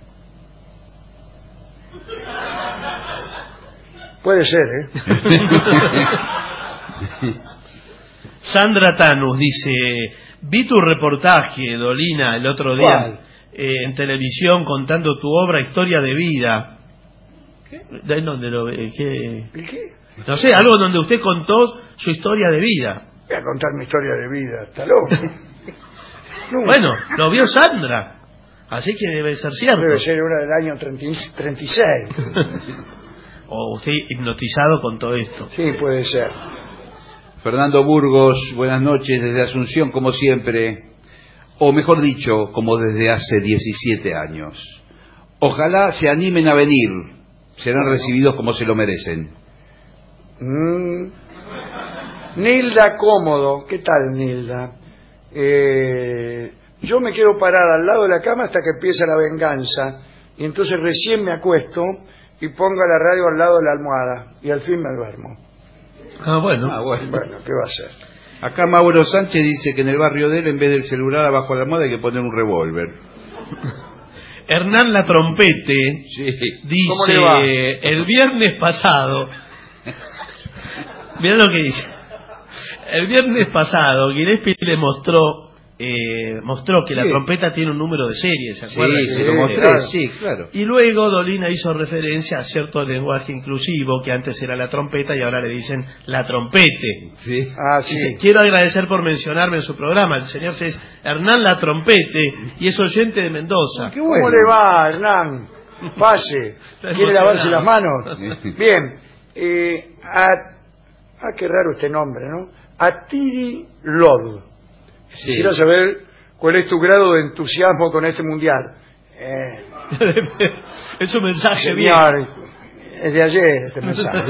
Puede ser, ¿eh? Sandra Tanus dice, vi tu reportaje, Dolina, el otro día ¿Cuál? en televisión contando tu obra Historia de Vida. ¿De dónde lo ve? ¿Y qué? No sé, algo donde usted contó su historia de vida. Voy a contar mi historia de vida, está loco. No, Bueno, lo vio Sandra, así que debe ser cierto. debe ser una del año 36. O usted hipnotizado con todo esto. Sí, puede ser. Fernando Burgos, buenas noches desde Asunción, como siempre. O mejor dicho, como desde hace 17 años. Ojalá se animen a venir. Serán recibidos como se lo merecen. Nilda Cómodo, ¿qué tal, Nilda? Yo me quedo parada al lado de la cama hasta que empieza la venganza y entonces recién me acuesto y pongo la radio al lado de la almohada y al fin me duermo. Bueno. Bueno, ¿qué va a hacer? Acá Mauro Sánchez dice que en el barrio de él, en vez del celular abajo de la almohada, hay que poner un revólver. Hernán La Trompete Sí. ¿Cómo le va? dice, el viernes pasado, mirá lo que dice, el viernes pasado Gillespie le mostró que la Sí. trompeta tiene un número de serie, ¿se acuerdan? Sí, se lo Sí, mostré, claro. sí, claro. Y luego Dolina hizo referencia a cierto lenguaje inclusivo que antes era la trompeta y ahora le dicen la trompete. Sí. Ah, sí. Dice, quiero agradecer por mencionarme en su programa. El señor es Hernán La Trompete y es oyente de Mendoza. Qué ¿Cómo bueno. le va, Hernán? Pase. Está ¿Quiere lavarse las emocionado. manos? Bien. Qué raro este nombre, ¿no? Atiri Lord. Sí. Quisiera saber cuál es tu grado de entusiasmo con este mundial. Es un mensaje bien. Señor, es de ayer este mensaje.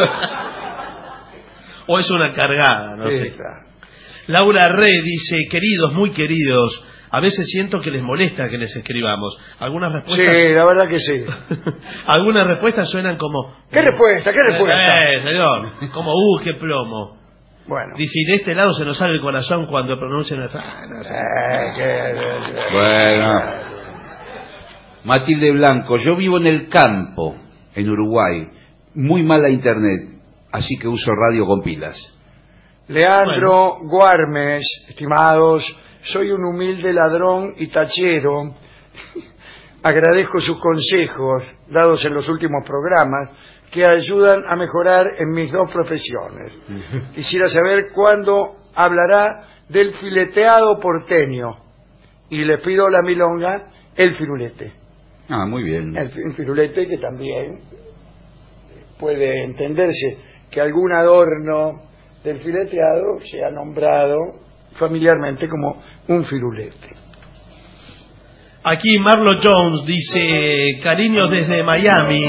O es una cargada, no Sí, sé. claro. Laura Re dice, queridos, muy queridos, a veces siento que les molesta que les escribamos. Algunas respuestas... Sí, la verdad que sí. Algunas respuestas suenan como... ¿Qué respuesta? ¿Qué respuesta? Señor, como, qué plomo. Bueno. Dice, y de este lado se nos sale el corazón cuando pronuncian el... no sé. Bueno. Matilde Blanco, yo vivo en el campo, en Uruguay. Muy mala internet, así que uso radio con pilas. Leandro Guarmes, estimados, soy un humilde ladrón y tachero. Agradezco sus consejos dados en los últimos programas que ayudan a mejorar en mis dos profesiones. Quisiera saber cuándo hablará del fileteado porteño y le pido la milonga, el firulete. Ah, muy bien. El firulete que también puede entenderse que algún adorno del fileteado sea nombrado familiarmente como un firulete. Aquí Marlo Jones dice: cariños desde Miami.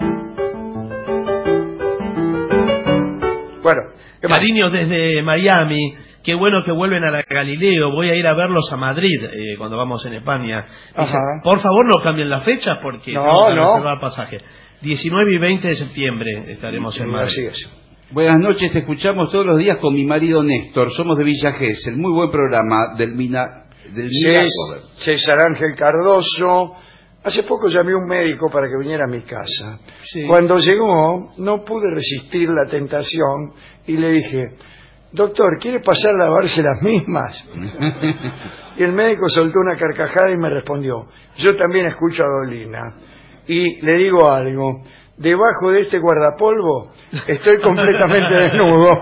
Bueno, cariños desde Miami. Qué bueno que vuelven a la Galileo. Voy a ir a verlos a Madrid cuando vamos en España. Dice, por favor, no cambien la fecha porque vamos a reservar pasaje. 19 y 20 de septiembre estaremos en Madrid. Así es. Buenas noches, te escuchamos todos los días con mi marido Néstor. Somos de Villa Gesell. Muy buen programa del César Ángel Cardoso. Hace poco llamé a un médico para que viniera a mi casa. Sí. Cuando llegó, no pude resistir la tentación y le dije: doctor, ¿quiere pasar a lavarse las mismas? Y el médico soltó una carcajada y me respondió: yo también escucho a Dolina. Y le digo algo: debajo de este guardapolvo estoy completamente desnudo.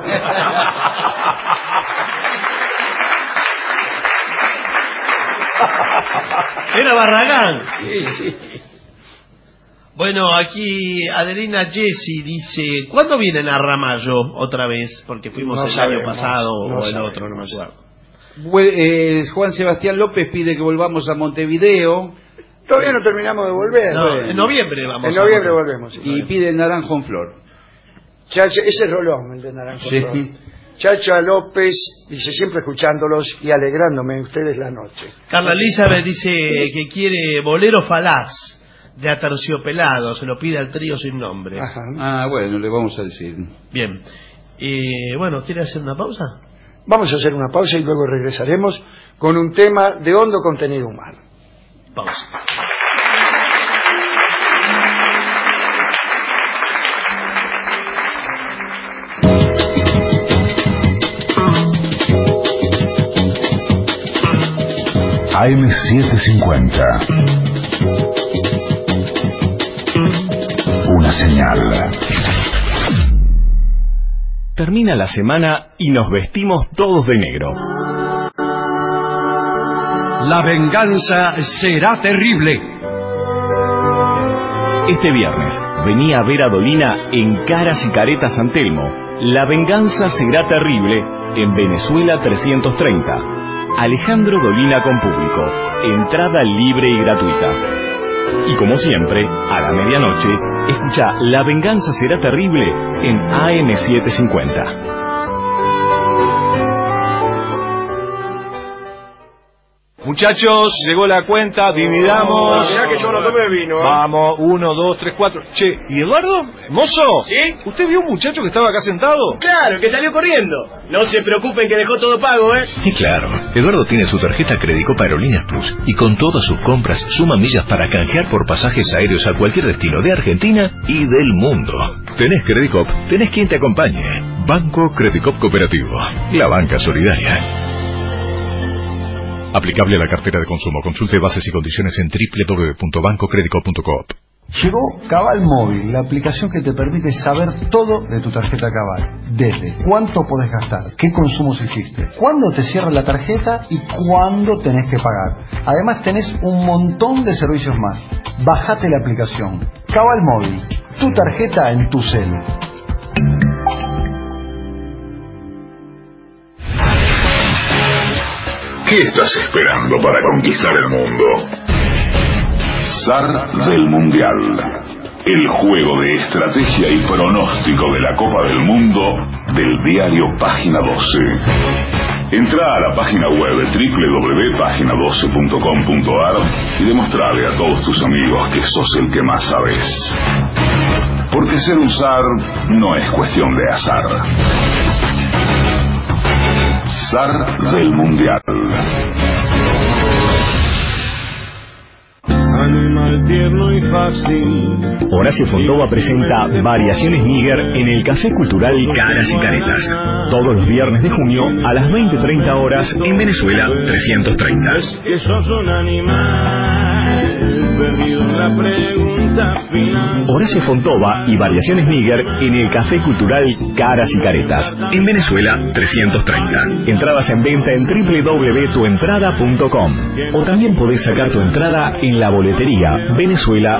Era Barragán. Sí. Bueno, aquí Adelina Jessie dice: ¿cuándo vienen a Ramallo otra vez? Porque fuimos el año pasado o el otro, no me acuerdo. Juan Sebastián López pide que volvamos a Montevideo. Todavía no terminamos de volver. No, en noviembre vamos. En noviembre volvemos. Y pide Naranjo en Flor. Chacha, ese es Rolón, el de Naranjo en Flor. Chacha López dice: siempre escuchándolos y alegrándome ustedes la noche. Carla Elizabeth dice que quiere Bolero Falaz de Aterciopelado, se lo pide al trío sin nombre. Ajá. Ah, bueno, le vamos a decir. Bien. Bueno, ¿quiere hacer una pausa? Vamos a hacer una pausa y luego regresaremos con un tema de hondo contenido humano. Pausa. AM750. Una señal. Termina la semana y nos vestimos todos de negro. La venganza será terrible. Este viernes venía a ver a Dolina en Caras y Caretas San Telmo. La venganza será terrible en Venezuela 330. Alejandro Dolina con público. Entrada libre y gratuita. Y como siempre, a la medianoche, escucha La venganza será terrible en AM750. Muchachos, llegó la cuenta, dividamos. Mirá que yo no tomé vino. Vamos, 1, 2, 3, 4. Che, ¿y Eduardo? ¿Mozo? ¿Sí? ¿Usted vio un muchacho que estaba acá sentado? Claro, que salió corriendo. No se preocupen que dejó todo pago, ¿eh? Y claro, Eduardo tiene su tarjeta Credicop Aerolíneas Plus y con todas sus compras suma millas para canjear por pasajes aéreos a cualquier destino de Argentina y del mundo. Tenés Credicop, tenés quien te acompañe. Banco Credicop Cooperativo, la banca solidaria. Aplicable a la cartera de consumo. Consulte bases y condiciones en www.bancocredicop.coop. Llegó Cabal Móvil, la aplicación que te permite saber todo de tu tarjeta Cabal. Desde cuánto podés gastar, qué consumos hiciste, cuándo te cierra la tarjeta y cuándo tenés que pagar. Además tenés un montón de servicios más. Bajate la aplicación. Cabal Móvil, tu tarjeta en tu cel. ¿Qué estás esperando para conquistar el mundo? Zar del Mundial. El juego de estrategia y pronóstico de la Copa del Mundo del diario Página 12. Entra a la página web www.pagina12.com.ar y demostrale a todos tus amigos que sos el que más sabes. Porque ser un zar no es cuestión de azar. Zar del Mundial. Animal tierno y fácil. Horacio Fontova presenta Variaciones Níger en el Café Cultural Caras y Caretas. Todos los viernes de junio a las 20:30 horas en Venezuela 330. Es que sos un animal perdido en la pregunta final. Horacio Fontova y Variaciones Níger en el Café Cultural Caras y Caretas en Venezuela 330. Entradas en venta en www.tuentrada.com. O también podés sacar tu entrada en la boletería Venezuela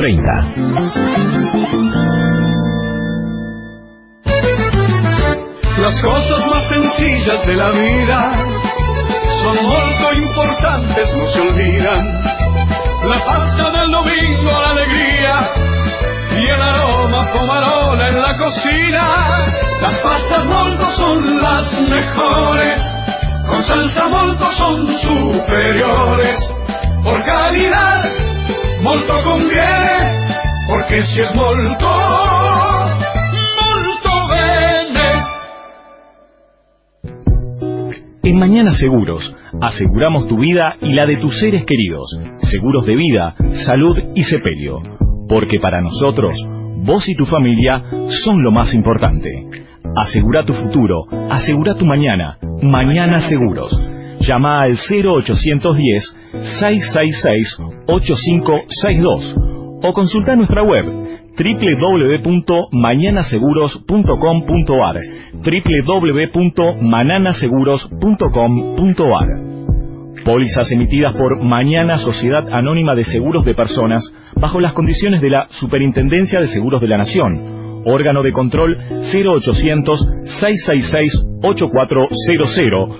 330. Las cosas más sencillas de la vida son molto importantes, no se olvidan. La pasta del domingo, la alegría y el aroma pomarola en la cocina. Las pastas molto son las mejores, con salsa molto son superiores. Por calidad molto conviene, porque si es molto, molto bene. En Mañana Seguros, aseguramos tu vida y la de tus seres queridos. Seguros de vida, salud y sepelio. Porque para nosotros, vos y tu familia son lo más importante. Asegura tu futuro, asegura tu mañana. Mañana Seguros. Llama al 0810-666-8562 o consulta nuestra web www.mañanaseguros.com.ar www.mananaseguros.com.ar. Pólizas emitidas por Mañana Sociedad Anónima de Seguros de Personas bajo las condiciones de la Superintendencia de Seguros de la Nación. Órgano de control 0800-666-8400,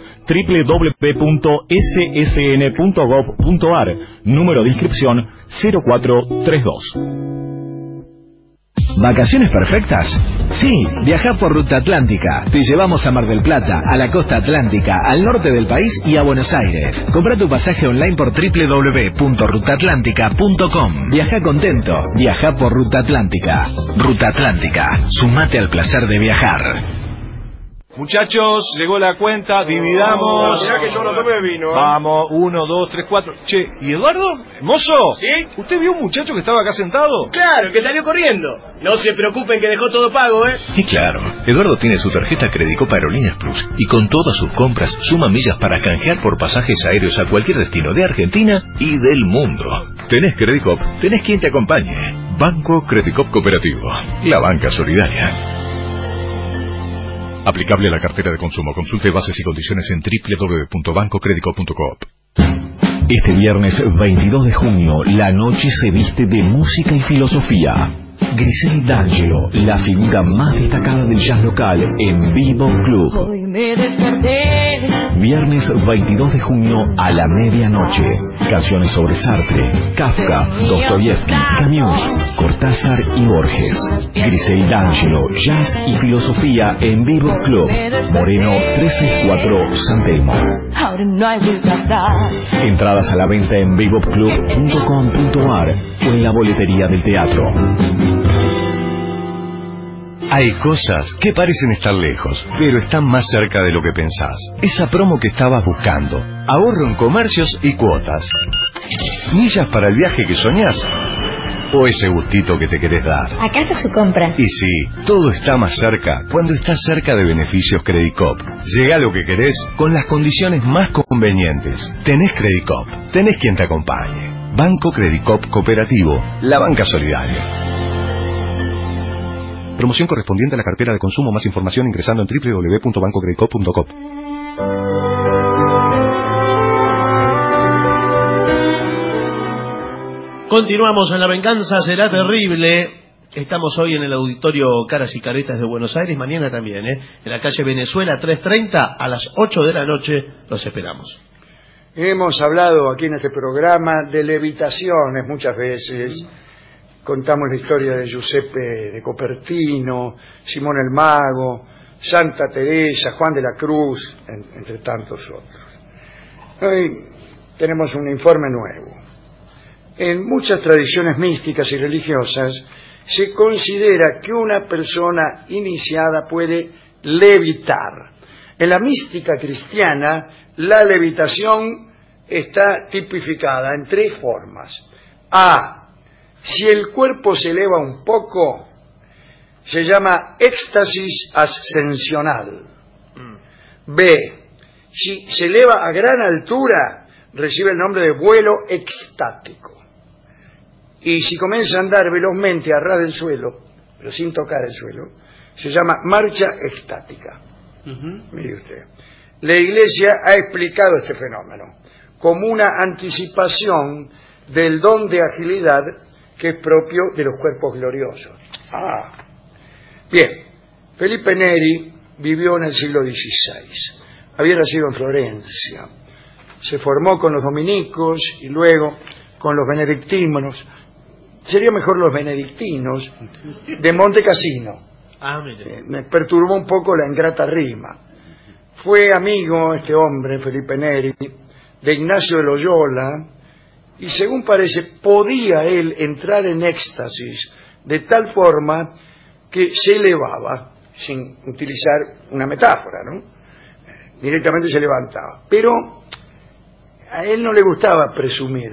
www.ssn.gov.ar, número de inscripción 0432. ¿Vacaciones perfectas? Sí, viaja por Ruta Atlántica. Te llevamos a Mar del Plata, a la costa atlántica, al norte del país y a Buenos Aires. Compra tu pasaje online por www.rutaatlántica.com. Viaja contento, viaja por Ruta Atlántica. Ruta Atlántica, sumate al placer de viajar. Muchachos, llegó la cuenta, dividamos. Mirá que yo no tomé vino. Vamos, 1, 2, 3, 4. Che, ¿y Eduardo? ¿Mozo? ¿Sí? ¿Usted vio un muchacho que estaba acá sentado? Claro, el que salió corriendo. No se preocupen que dejó todo pago, ¿eh? Y claro, Eduardo tiene su tarjeta Credicop Aerolíneas Plus y con todas sus compras suma millas para canjear por pasajes aéreos a cualquier destino de Argentina y del mundo. Tenés Credicop, tenés quien te acompañe. Banco Credicop Cooperativo, la banca solidaria. Aplicable a la cartera de consumo. Consulte bases y condiciones en www.bancocredico.coop. Este viernes 22 de junio, la noche se viste de música y filosofía. Grisel D'Angelo, la figura más destacada del jazz local, en Vivo Club. Hoy me desperté. Viernes 22 de junio a la medianoche. Canciones sobre Sartre, Kafka, Dostoyevsky, Camus, Cortázar y Borges. Grisel D'Angelo, jazz y filosofía en Vivo Club. Moreno 364 San Telmo. Ahora no hay vuelta atrás. Entradas a la venta en vivoclub.com.ar o en la boletería del teatro. Hay cosas que parecen estar lejos, pero están más cerca de lo que pensás. Esa promo que estabas buscando. Ahorro en comercios y cuotas. Millas para el viaje que soñás. O ese gustito que te querés dar. Acá está su compra. Y sí, todo está más cerca cuando estás cerca de beneficios Credicop. Llega a lo que querés con las condiciones más convenientes. Tenés Credicop, tenés quien te acompañe. Banco Credicop Cooperativo, la banca solidaria. Promoción correspondiente a la cartera de consumo. Más información ingresando en www.bancocredicop.com. Continuamos en La Venganza Será Terrible. Estamos hoy en el auditorio Caras y Caretas de Buenos Aires. Mañana también, en la calle Venezuela 330 a las 8 de la noche. Los esperamos. Hemos hablado aquí en este programa de levitaciones muchas veces. Contamos la historia de Giuseppe de Copertino, Simón el Mago, Santa Teresa, Juan de la Cruz, entre tantos otros. Hoy tenemos un informe nuevo. En muchas tradiciones místicas y religiosas se considera que una persona iniciada puede levitar. En la mística cristiana, la levitación está tipificada en tres formas. A. Si el cuerpo se eleva un poco, se llama éxtasis ascensional. B. Si se eleva a gran altura, recibe el nombre de vuelo extático. Y si comienza a andar velozmente a ras del suelo, pero sin tocar el suelo, se llama marcha extática. Mire usted. La Iglesia ha explicado este fenómeno como una anticipación del don de agilidad que es propio de los cuerpos gloriosos. Bien, Felipe Neri vivió en el siglo XVI. Había nacido en Florencia. Se formó con los dominicos y luego con los benedictinos. Sería mejor los benedictinos de Monte Cassino. Me perturbó un poco la ingrata rima. Fue amigo este hombre, Felipe Neri, de Ignacio de Loyola, y según parece podía él entrar en éxtasis de tal forma que se elevaba, sin utilizar una metáfora, ¿no? Directamente se levantaba. Pero a él no le gustaba presumir.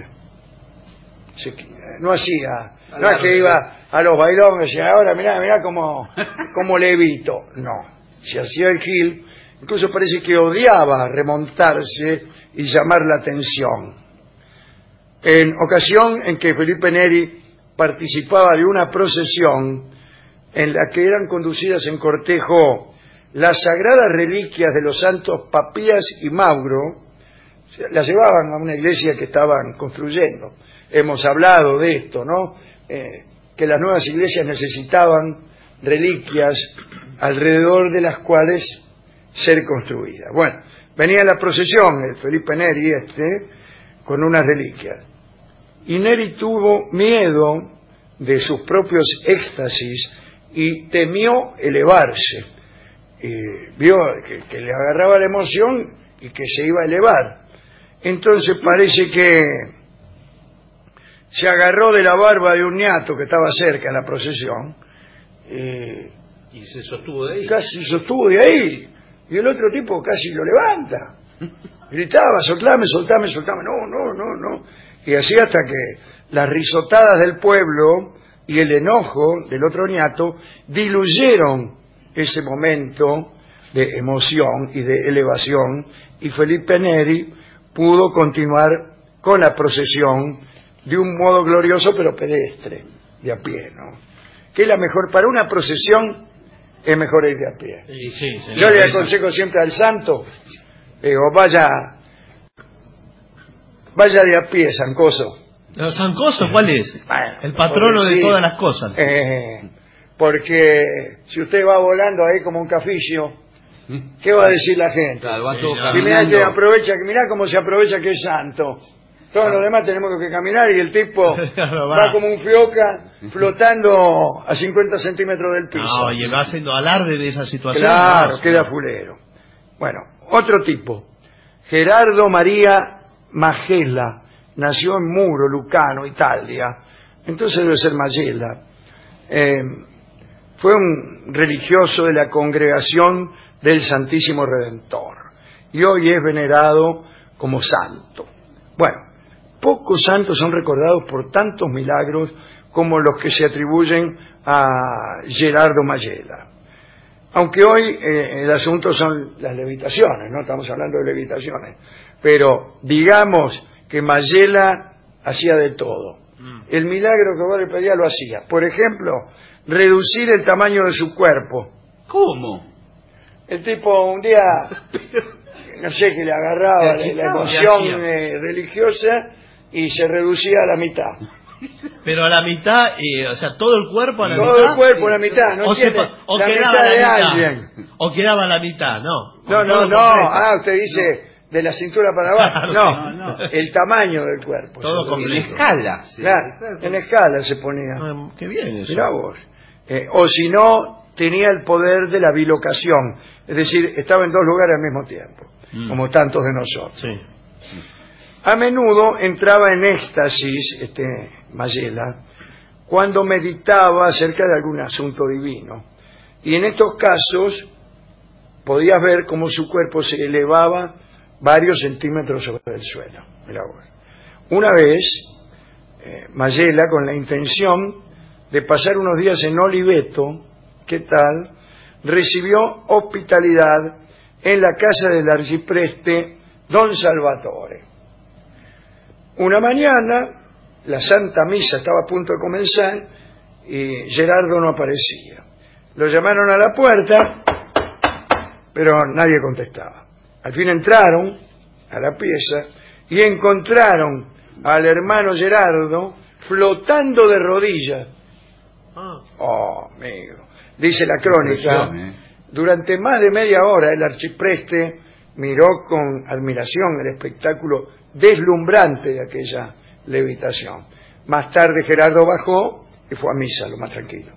No hacía, no es que iba a los bailones y ahora mirá cómo levito. No, se hacía el gil. Incluso parece que odiaba remontarse y llamar la atención. En ocasión en que Felipe Neri participaba de una procesión en la que eran conducidas en cortejo las sagradas reliquias de los santos Papías y Mauro, las llevaban a una iglesia que estaban construyendo. Hemos hablado de esto, ¿no? Que las nuevas iglesias necesitaban reliquias alrededor de las cuales ser construidas. Bueno, venía la procesión, el Felipe Neri con unas reliquias. Y Neri tuvo miedo de sus propios éxtasis y temió elevarse. Vio que le agarraba la emoción y que se iba a elevar. Entonces parece que se agarró de la barba de un ñato que estaba cerca en la procesión y se sostuvo de ahí. Casi sostuvo de ahí. Y el otro tipo casi lo levanta. Gritaba, soltame. No. Y así hasta que las risotadas del pueblo y el enojo del otro ñato diluyeron ese momento de emoción y de elevación, y Felipe Neri pudo continuar con la procesión de un modo glorioso pero pedestre, de a pie, ¿no? Que es la mejor, para una procesión es mejor ir de a pie. Sí, yo le aconsejo siempre al santo, digo, vaya de a pie, Sancoso. ¿El Sancoso cuál es? Bueno, el patrono de todas las cosas. Porque si usted va volando ahí como un cafillo, ¿qué va a decir la gente? Claro, va todo mirá cómo se aprovecha que es santo. Todos los demás tenemos que caminar y el tipo va como un fioca flotando a 50 centímetros del piso. No, y va haciendo alarde de esa situación. Claro, queda fulero. Bueno, otro tipo. Gerardo María Magela. Nació en Muro, Lucano, Italia. Entonces debe ser Magela. Fue un religioso de la congregación del Santísimo Redentor. Y hoy es venerado como santo. Bueno, pocos santos son recordados por tantos milagros como los que se atribuyen a Gerardo Magela. Aunque hoy el asunto son las levitaciones, no estamos hablando de levitaciones, pero digamos que Magela hacía de todo. El milagro que vos le pedías lo hacía. Por ejemplo, reducir el tamaño de su cuerpo. ¿Cómo? El tipo un día, no sé, que le agarraba la emoción religiosa y se reducía a la mitad. Pero a la mitad, o sea, todo el cuerpo a la mitad. Todo el cuerpo a la mitad, ¿no? O la quedaba mitad de la mitad. alguien. O quedaba la mitad, no. No. Usted dice de la cintura para abajo. No. El tamaño del cuerpo. Todo completo. En escala. Claro, en escala se ponía. Qué bien eso. Mirá vos. O si no, tenía el poder de la bilocación. Es decir, estaba en dos lugares al mismo tiempo, como tantos de nosotros. Sí. A menudo entraba en éxtasis, Magela, cuando meditaba acerca de algún asunto divino. Y en estos casos podías ver cómo su cuerpo se elevaba varios centímetros sobre el suelo. Mirá vos. Una vez, Magela, con la intención de pasar unos días en Oliveto, ¿qué tal?, recibió hospitalidad en la casa del arcipreste Don Salvatore. Una mañana, la Santa Misa estaba a punto de comenzar y Gerardo no aparecía. Lo llamaron a la puerta, pero nadie contestaba. Al fin entraron a la pieza y encontraron al hermano Gerardo flotando de rodillas. Oh, amigo. Dice la crónica Durante más de media hora el arcipreste miró con admiración el espectáculo deslumbrante de aquella levitación. Más tarde Gerardo bajó y fue a misa, lo más tranquilo.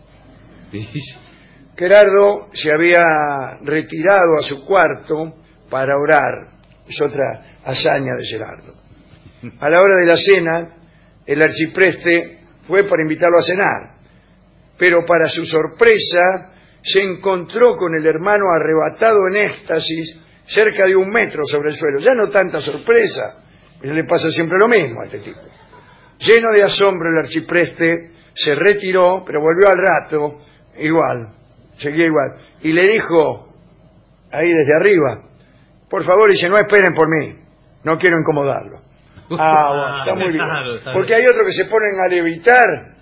Gerardo se había retirado a su cuarto para orar. Es otra hazaña de Gerardo. A la hora de la cena, el arcipreste fue para invitarlo a cenar, pero para su sorpresa se encontró con el hermano arrebatado en éxtasis cerca de 1 metro sobre el suelo. Ya no tanta sorpresa, le pasa siempre lo mismo a este tipo. Lleno de asombro, el arcipreste se retiró, pero volvió al rato, igual, seguía igual, y le dijo, ahí desde arriba, por favor, dice, no esperen por mí, no quiero incomodarlo. Bueno, está muy bien. Porque hay otros que se ponen a levitar,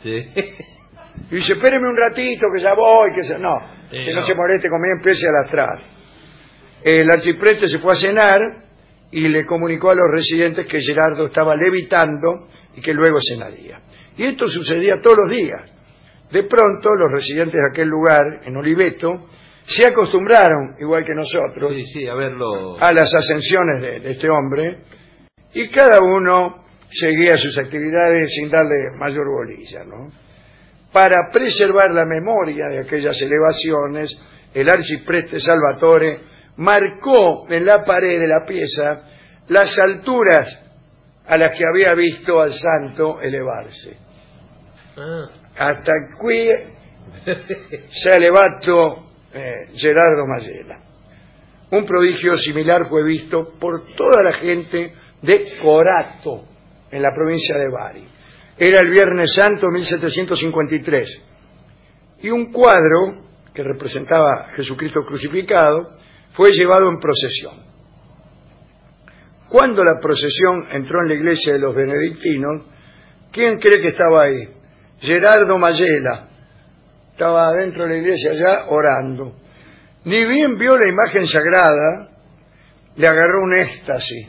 y dice, espéreme un ratito, que ya voy, que no se moleste conmigo, empiece a lastrar. El arcipreste se fue a cenar y le comunicó a los residentes que Gerardo estaba levitando y que luego cenaría. Y esto sucedía todos los días. De pronto, los residentes de aquel lugar, en Oliveto, se acostumbraron, igual que nosotros, a las ascensiones de este hombre, y cada uno seguía sus actividades sin darle mayor bolilla, ¿no? Para preservar la memoria de aquellas elevaciones, el arcipreste Salvatore marcó en la pared de la pieza las alturas a las que había visto al santo elevarse. Hasta qui se ha elevato Gerardo Mayela. Un prodigio similar fue visto por toda la gente de Corato, en la provincia de Bari. Era el Viernes Santo 1753, y un cuadro que representaba a Jesucristo crucificado fue llevado en procesión. Cuando la procesión entró en la iglesia de los benedictinos, ¿quién cree que estaba ahí? Gerardo Mayela. Estaba dentro de la iglesia ya orando. Ni bien vio la imagen sagrada, le agarró un éxtasis.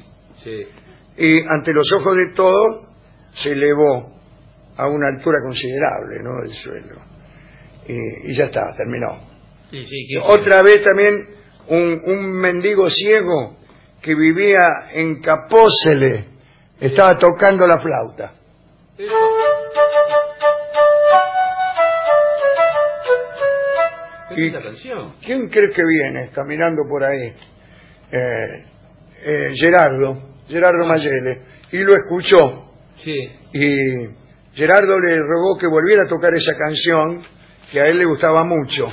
Y ante los ojos de todos se elevó a una altura considerable, ¿no?, del suelo. Y ya está, terminó. Otra vez también un mendigo ciego que vivía en Capócele estaba tocando la flauta. ¿Y quién cree que viene caminando por ahí? Gerardo Mayele, y lo escuchó. Y Gerardo le rogó que volviera a tocar esa canción que a él le gustaba mucho.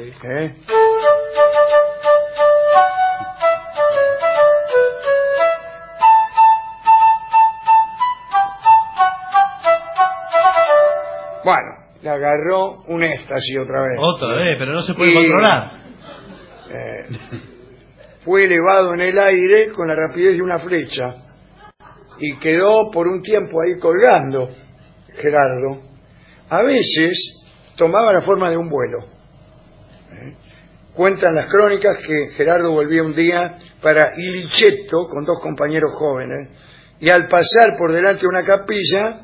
Bueno, le agarró un éxtasis otra vez. Pero no se puede controlar. Fue elevado en el aire con la rapidez de una flecha y quedó por un tiempo ahí colgando Gerardo. A veces tomaba la forma de un vuelo. Cuentan las crónicas que Gerardo volvía un día para Ilicheto con 2 compañeros jóvenes, y al pasar por delante de una capilla,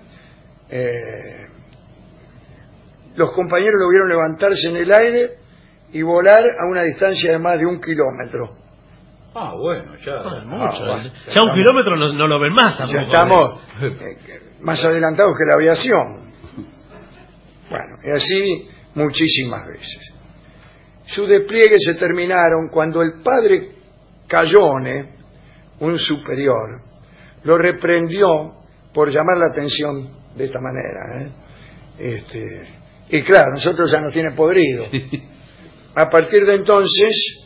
los compañeros lo vieron levantarse en el aire y volar a una distancia de más de 1 kilómetro. Bueno, ya. Ya 1 kilómetro no lo ven más. Ya estamos más adelantados que la aviación. Bueno, y así muchísimas veces. Sus despliegues se terminaron cuando el padre Cayone, un superior, lo reprendió por llamar la atención de esta manera. Y claro, nosotros ya nos tiene podrido. A partir de entonces,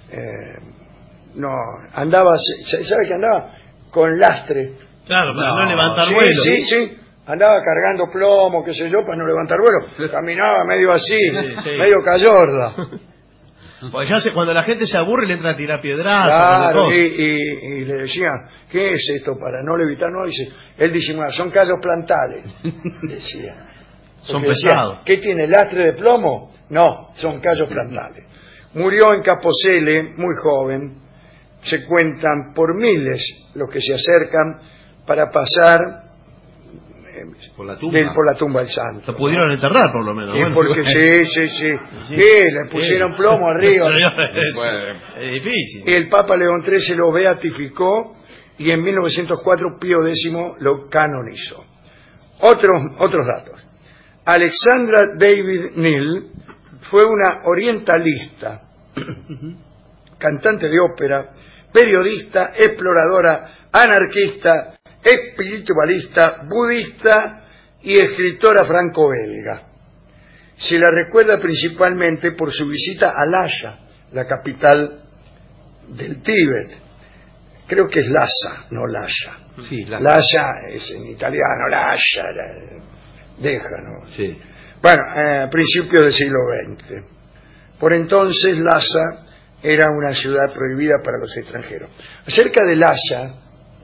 andaba, ¿sabe que andaba? Con lastre. Claro, para no levantar vuelo. Sí, andaba cargando plomo, qué sé yo, para no levantar vuelo. Caminaba medio así, medio cayorda. Pues ya cuando la gente se aburre le entra a tirar piedras. Claro, y le decían, ¿qué es esto para no levitar? No, dice, él disimula, son callos plantales, decía. Son pesados. ¿Qué tiene, lastre de plomo? No, son callos plantales. Murió en Capocele, muy joven. Se cuentan por miles los que se acercan para pasar por la tumba del santo. Lo pudieron enterrar, por lo menos. Bueno. Porque sí, le pusieron plomo arriba. Es difícil. El Papa León XIII lo beatificó y en 1904 Pío X lo canonizó. Otros datos. Alexandra David Neal fue una orientalista, cantante de ópera, periodista, exploradora, anarquista, espiritualista, budista y escritora franco-belga. Se la recuerda principalmente por su visita a Lhasa, la capital del Tíbet. Creo que es Lhasa, no Lhasa. Sí, Lhasa es en italiano, Lhasa, ¿no? Sí. Bueno, a principios del siglo XX. Por entonces Lhasa era una ciudad prohibida para los extranjeros. Acerca de Lhasa,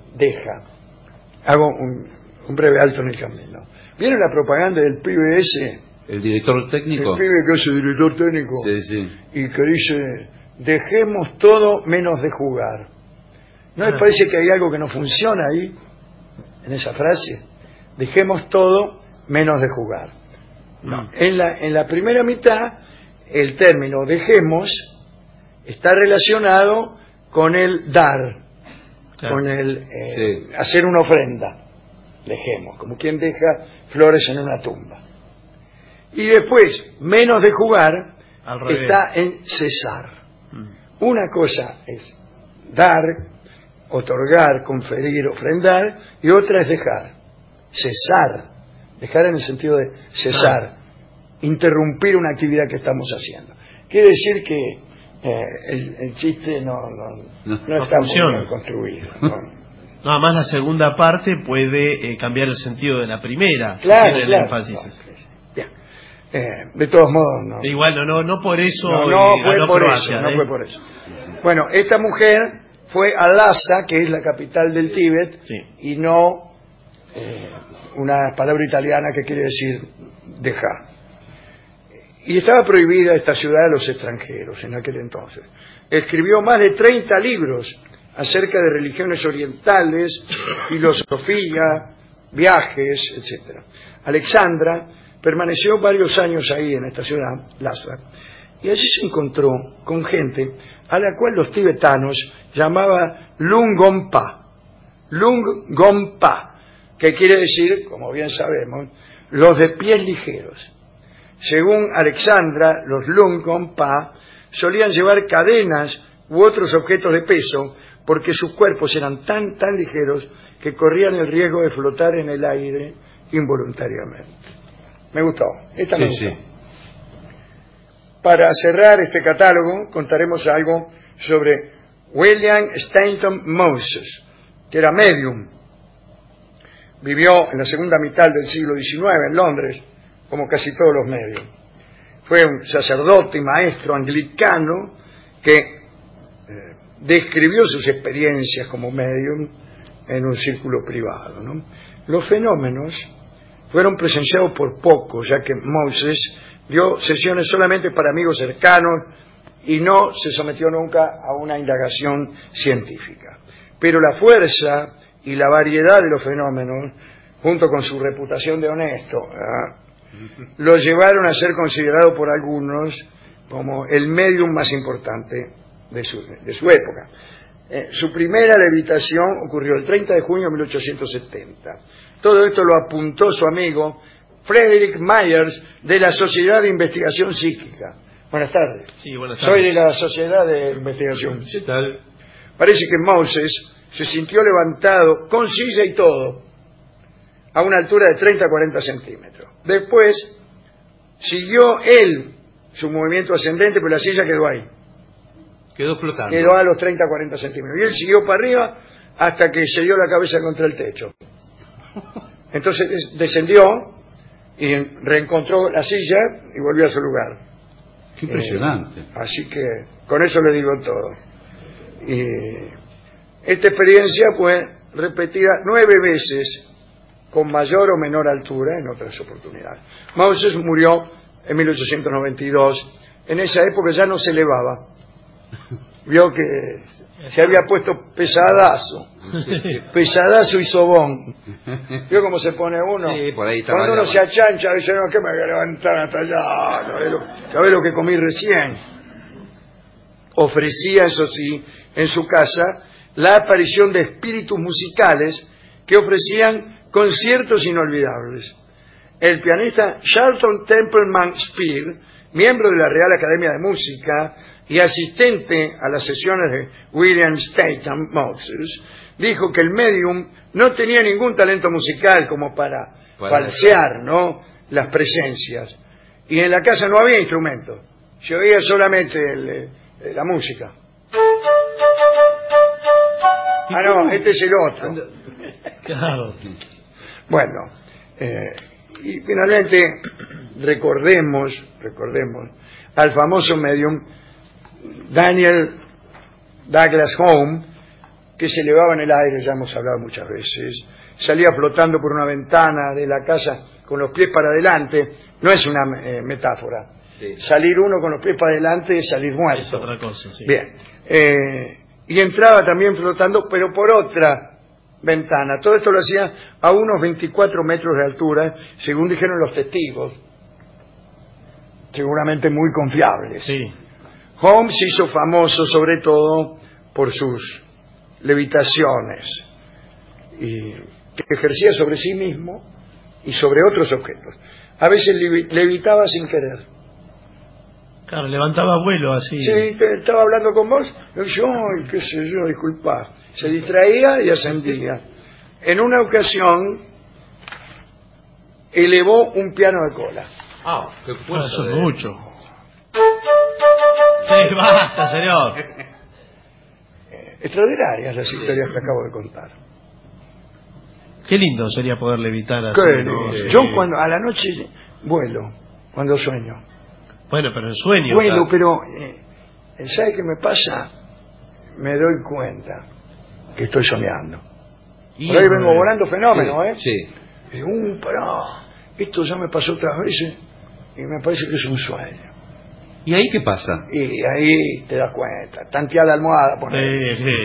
hago un breve alto en el camino. ¿Vieron la propaganda del pibe ese? ¿El director técnico? El pibe que es el director técnico. Sí. Y que dice, dejemos todo menos de jugar. ¿No les parece que hay algo que no funciona ahí? En esa frase. Dejemos todo menos de jugar. No. En la primera mitad, el término dejemos está relacionado con el dar, con el hacer una ofrenda. Dejemos, como quien deja flores en una tumba. Y después, menos de jugar, está en cesar. Una cosa es dar, otorgar, conferir, ofrendar, y otra es dejar. Cesar. Dejar en el sentido de cesar. Interrumpir una actividad que estamos haciendo. Quiere decir que el chiste no está muy bien construido. Nada más la segunda parte puede cambiar el sentido de la primera. Claro, el énfasis. De todos modos, no. Igual, no por eso. No fue por eso. Bueno, esta mujer fue a Lhasa, que es la capital del Tíbet, y no una palabra italiana que quiere decir dejar. Y estaba prohibida esta ciudad a los extranjeros en aquel entonces. Escribió más de 30 libros acerca de religiones orientales, filosofía, viajes, etc. Alexandra permaneció varios años ahí en esta ciudad, Lhasa, y allí se encontró con gente a la cual los tibetanos llamaban Lungompa, que quiere decir, como bien sabemos, los de pies ligeros. Según Alexandra, los Lungompa solían llevar cadenas u otros objetos de peso porque sus cuerpos eran tan ligeros que corrían el riesgo de flotar en el aire involuntariamente. Me gustó, esta me gustó. Para cerrar este catálogo contaremos algo sobre William Stanton Moses, que era medium. Vivió en la segunda mitad del siglo XIX en Londres, como casi todos los medios. Fue un sacerdote y maestro anglicano que describió sus experiencias como medium en un círculo privado, ¿no? Los fenómenos fueron presenciados por pocos, ya que Moses dio sesiones solamente para amigos cercanos y no se sometió nunca a una indagación científica. Pero la fuerza y la variedad de los fenómenos, junto con su reputación de honesto, lo llevaron a ser considerado por algunos como el medium más importante de su época. Su primera levitación ocurrió el 30 de junio de 1870. Todo esto lo apuntó su amigo Frederick Myers de la Sociedad de Investigación Psíquica. Buenas tardes. Sí, buenas tardes. Soy de la Sociedad de Investigación. ¿Qué tal? Parece que Moses se sintió levantado, con silla y todo, a una altura de 30 a 40 centímetros. Después siguió él su movimiento ascendente, pero la silla quedó ahí. Quedó flotando. Quedó a los 30 a 40 centímetros. Y él siguió para arriba hasta que se dio la cabeza contra el techo. Entonces descendió y reencontró la silla y volvió a su lugar. Qué impresionante. Así que con eso le digo todo. Y esta experiencia fue repetida 9 veces con mayor o menor altura en otras oportunidades. Moses murió en 1892. En esa época ya no se elevaba. vio que se había puesto pesadazo. Pesadazo y sobón. ¿Vio cómo se pone uno? Sí, por ahí está. Cuando uno se achancha, dice, no, que me voy a levantar hasta allá. ¿Sabés lo que comí recién? Ofrecía, eso sí, en su casa, la aparición de espíritus musicales que ofrecían conciertos inolvidables. El pianista Charlton Templeman Spear, miembro de la Real Academia de Música y asistente a las sesiones de William Statham Moses, dijo que el medium no tenía ningún talento musical como para falsear, ¿no?, las presencias. Y en la casa no había instrumentos, se oía solamente la música. Ah, no, este es el otro. Claro. Bueno, y finalmente recordemos al famoso medium Daniel Douglas Home, que se elevaba en el aire, ya hemos hablado muchas veces, salía flotando por una ventana de la casa con los pies para adelante. No es una metáfora. Sí. Salir uno con los pies para adelante es salir muerto. Es otra cosa, sí. Bien. Y entraba también flotando, pero por otra ventana. Todo esto lo hacía a unos 24 metros de altura, según dijeron los testigos, seguramente muy confiables. Sí. Holmes se hizo famoso sobre todo por sus levitaciones, y que ejercía sobre sí mismo y sobre otros objetos. A veces levitaba sin querer. Claro, levantaba vuelo así. Sí, estaba hablando con vos, y yo, qué sé yo, disculpa. Se distraía y ascendía. En una ocasión elevó un piano de cola. Ah, qué fuerza. Eso es mucho. Sí, basta, señor. Extraordinarias las historias que acabo de contar. Qué lindo sería poder levitar así. Yo cuando a la noche vuelo, cuando sueño. Bueno, pero en sueño. Vuelo, pero ¿sabe qué me pasa? Me doy cuenta que estoy soñando. Por ahí vengo volando fenómeno, ¿eh? Sí. Y digo, pará, esto ya me pasó otras veces y me parece que es un sueño. ¿Y ahí qué pasa? Y ahí te das cuenta, tantear la almohada, poner. Sí.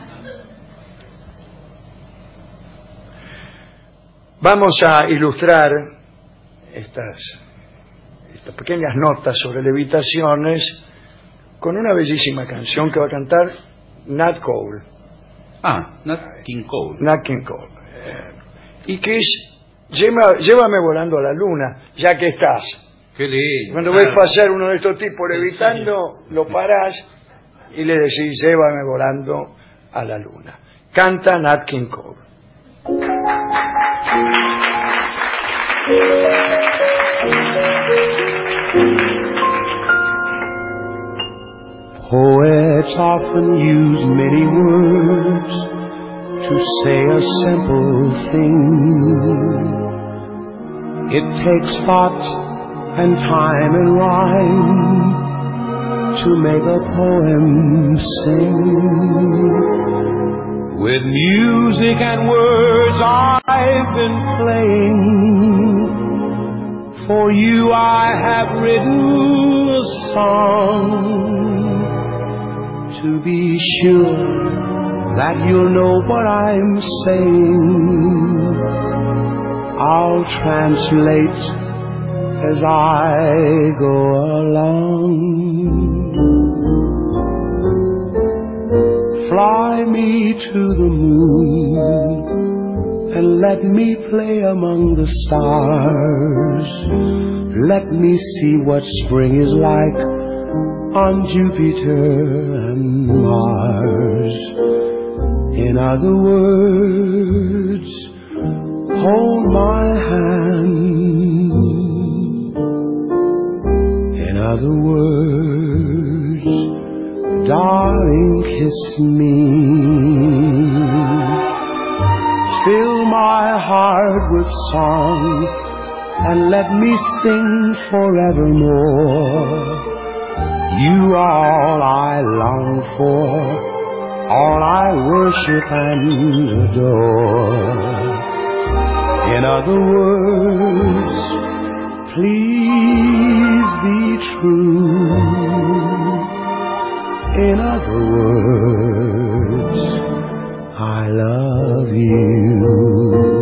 Vamos a ilustrar estas pequeñas notas sobre levitaciones con una bellísima canción que va a cantar Nat Cole. Nat King Cole. Nat King Cole. Y que es Llévame volando a la luna, ya que estás. Qué lindo. Cuando ves pasar uno de estos tipos levitando, lo parás y le decís, llévame volando a la luna. Canta Nat King Cole. Poets often use many words to say a simple thing. It takes thought and time and rhyme to make a poem sing. With music and words I've been playing. For you I have written a song. To be sure that you'll know what I'm saying, I'll translate as I go along. Fly me to the moon and let me play among the stars. Let me see what spring is like on Jupiter and Mars. In other words, hold my hand. In other words, darling, kiss me. Fill my heart with song and let me sing forevermore. You are all I long for, all I worship and adore. In other words, please be true. In other words, I love you.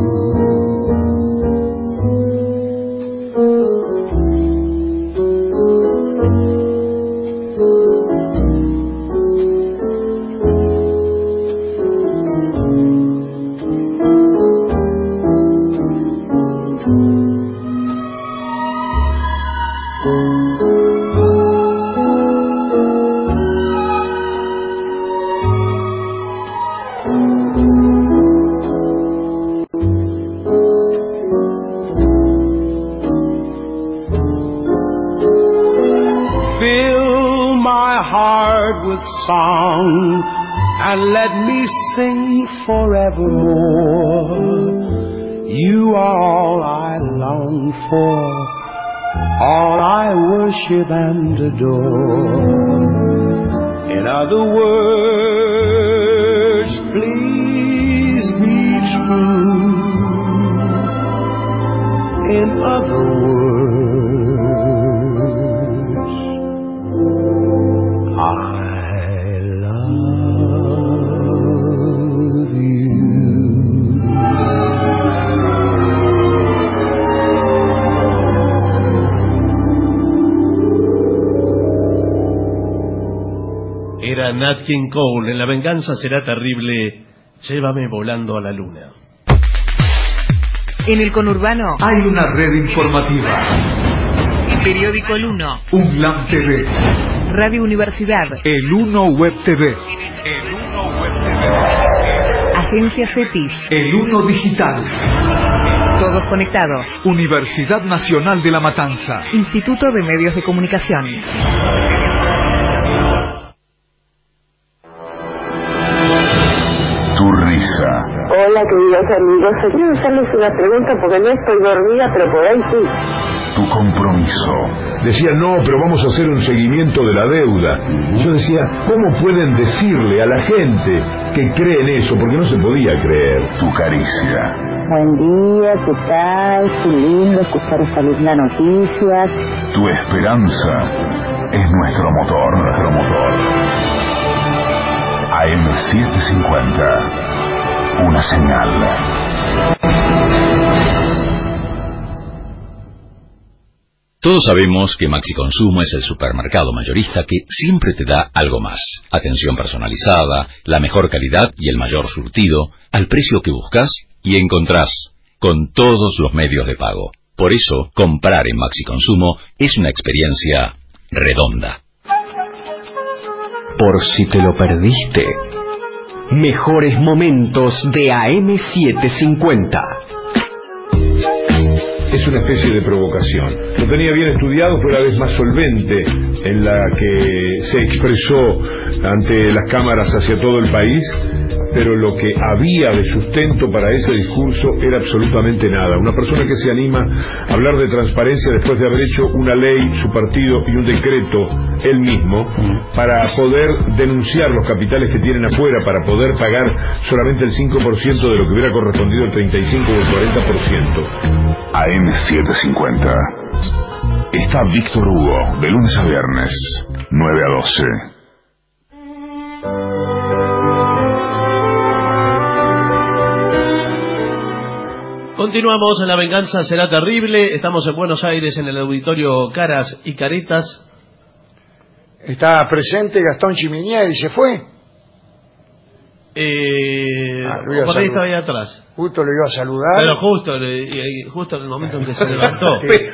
Song and let me sing forevermore. You are all I long for, all I worship and adore. In other words, please be true. In other words, I Era Nat King Cole en La venganza será terrible. Llévame volando a la luna. En el conurbano hay una red informativa. Periódico El Uno, UNLAM TV, Radio Universidad, El Uno Web TV, Agencia CETIS, El Uno Digital. Todos conectados. Universidad Nacional de La Matanza. Instituto de Medios de Comunicación. Tu risa. Hola, queridos amigos. Quiero hacerles una pregunta porque no estoy dormida, pero por ahí sí. Tu compromiso. Decían, no, pero vamos a hacer un seguimiento de la deuda. Yo decía, ¿cómo pueden decirle a la gente que cree en eso? Porque no se podía creer. Tu caricia. Buen día, ¿qué tal? Qué lindo escuchar esta linda noticia. Tu esperanza es nuestro motor, nuestro motor. AM750, una señal. Todos sabemos que Maxi Consumo es el supermercado mayorista que siempre te da algo más. Atención personalizada, la mejor calidad y el mayor surtido, al precio que buscas y encontrás, con todos los medios de pago. Por eso, comprar en Maxi Consumo es una experiencia redonda. Por si te lo perdiste, mejores momentos de AM750. Es una especie de provocación. Lo tenía bien estudiado, fue la vez más solvente en la que se expresó ante las cámaras hacia todo el país, pero lo que había de sustento para ese discurso era absolutamente nada. Una persona que se anima a hablar de transparencia después de haber hecho una ley, su partido y un decreto él mismo, para poder denunciar los capitales que tienen afuera, para poder pagar solamente el 5% de lo que hubiera correspondido el 35 o el 40%. AM750. Está Víctor Hugo, de lunes a viernes, 9 a 12. Continuamos en La venganza será terrible. Estamos en Buenos Aires en el auditorio Caras y Caretas. Está presente Gastón Chiminier y se fue. Por ahí estaba ahí atrás. Justo lo iba a saludar. Pero justo en el momento en que se levantó.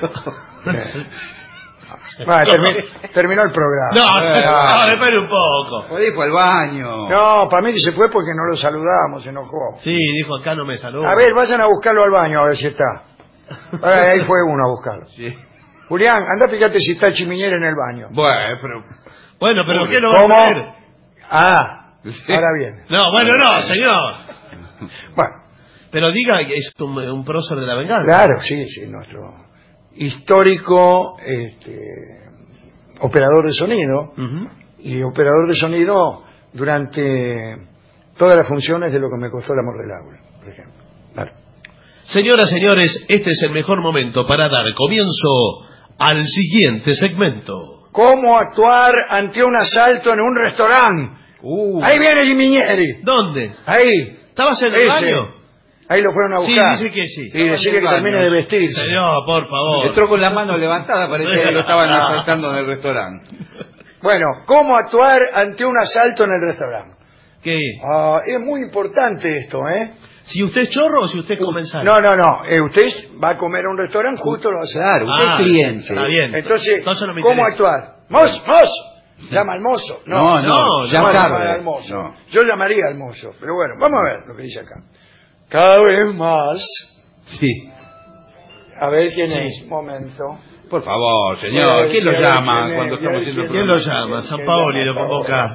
Terminó el programa. No, espere un poco. Por ahí fue al baño. No, para mí que se fue porque no lo saludamos, se enojó. Sí, dijo, acá no me saluda. A ver, vayan a buscarlo al baño a ver si está. Ahí fue uno a buscarlo. Sí. Julián, anda, fíjate si está Chimiñera en el baño. Bueno, pero ¿qué lo va a poner? Sí. Ahora viene. No, bueno, no, señor. Bueno. Pero diga que es un prócer de la venganza. Claro, sí, nuestro histórico operador de sonido. Y operador de sonido durante todas las funciones de Lo que me costó el amor del aula, por ejemplo. Claro. Señoras, señores, este es el mejor momento para dar comienzo al siguiente segmento. ¿Cómo actuar ante un asalto en un restaurante? Ahí viene Giminieri. ¿Dónde? Ahí. ¿Estabas en el baño? Ahí lo fueron a buscar. Sí, dice que sí. Y decirle que termine de vestirse. Señor, por favor. Entró con la mano levantada, parecía que lo estaban asaltando en el restaurante. Bueno, ¿cómo actuar ante un asalto en el restaurante? ¿Qué? Es muy importante esto, ¿eh? ¿Si usted es chorro o si usted es comensal? No. Usted va a comer a un restaurante, justo lo va a hacer. Claro, usted es cliente. Está bien. Entonces no me ¿cómo interesa. actuar? ¡Mozo! Llama al mozo. Ya tarde. Al mozo. No. Yo llamaría al mozo. Pero bueno, vamos a ver lo que dice acá. Cada vez más. Sí. A ver quién es. Un momento. Por favor, señor. ¿Quién lo llama cuando estamos haciendo ¿Quién lo llama? San Paoli lo convoca.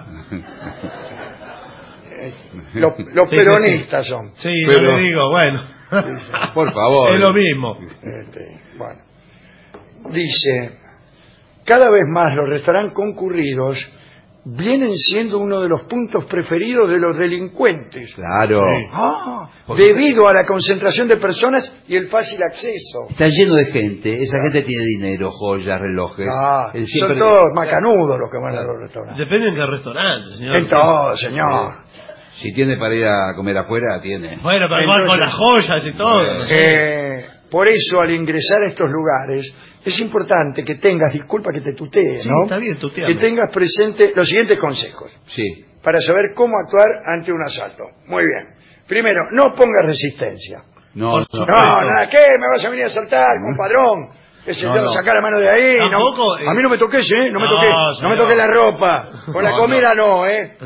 Los peronistas son. Sí, pero le digo, bueno. Por favor. Es lo mismo. Bueno. Dice, cada vez más los restaurantes concurridos vienen siendo uno de los puntos preferidos de los delincuentes. Claro. Debido a la concentración de personas y el fácil acceso. Está lleno de gente. Esa gente tiene dinero, joyas, relojes. Son todos macanudos los que van a los restaurantes. Depende en qué restaurante, señor. En todo, señor. Si tiene para ir a comer afuera, tiene. Bueno, pero igual con las joyas y todo. Por eso, al ingresar a estos lugares, es importante que tengas, disculpa que te tutee, Sí, ¿no? está bien, tuteame. Que tengas presente los siguientes consejos. Sí. Para saber cómo actuar ante un asalto. Muy bien. Primero, no pongas resistencia. No, nada, ¿qué? ¿Me vas a venir a asaltar, compadrón? Sacar la mano de ahí. Tampoco, a mí no me toques, ¿eh? No me toques la ropa. Con la comida no, ¿eh?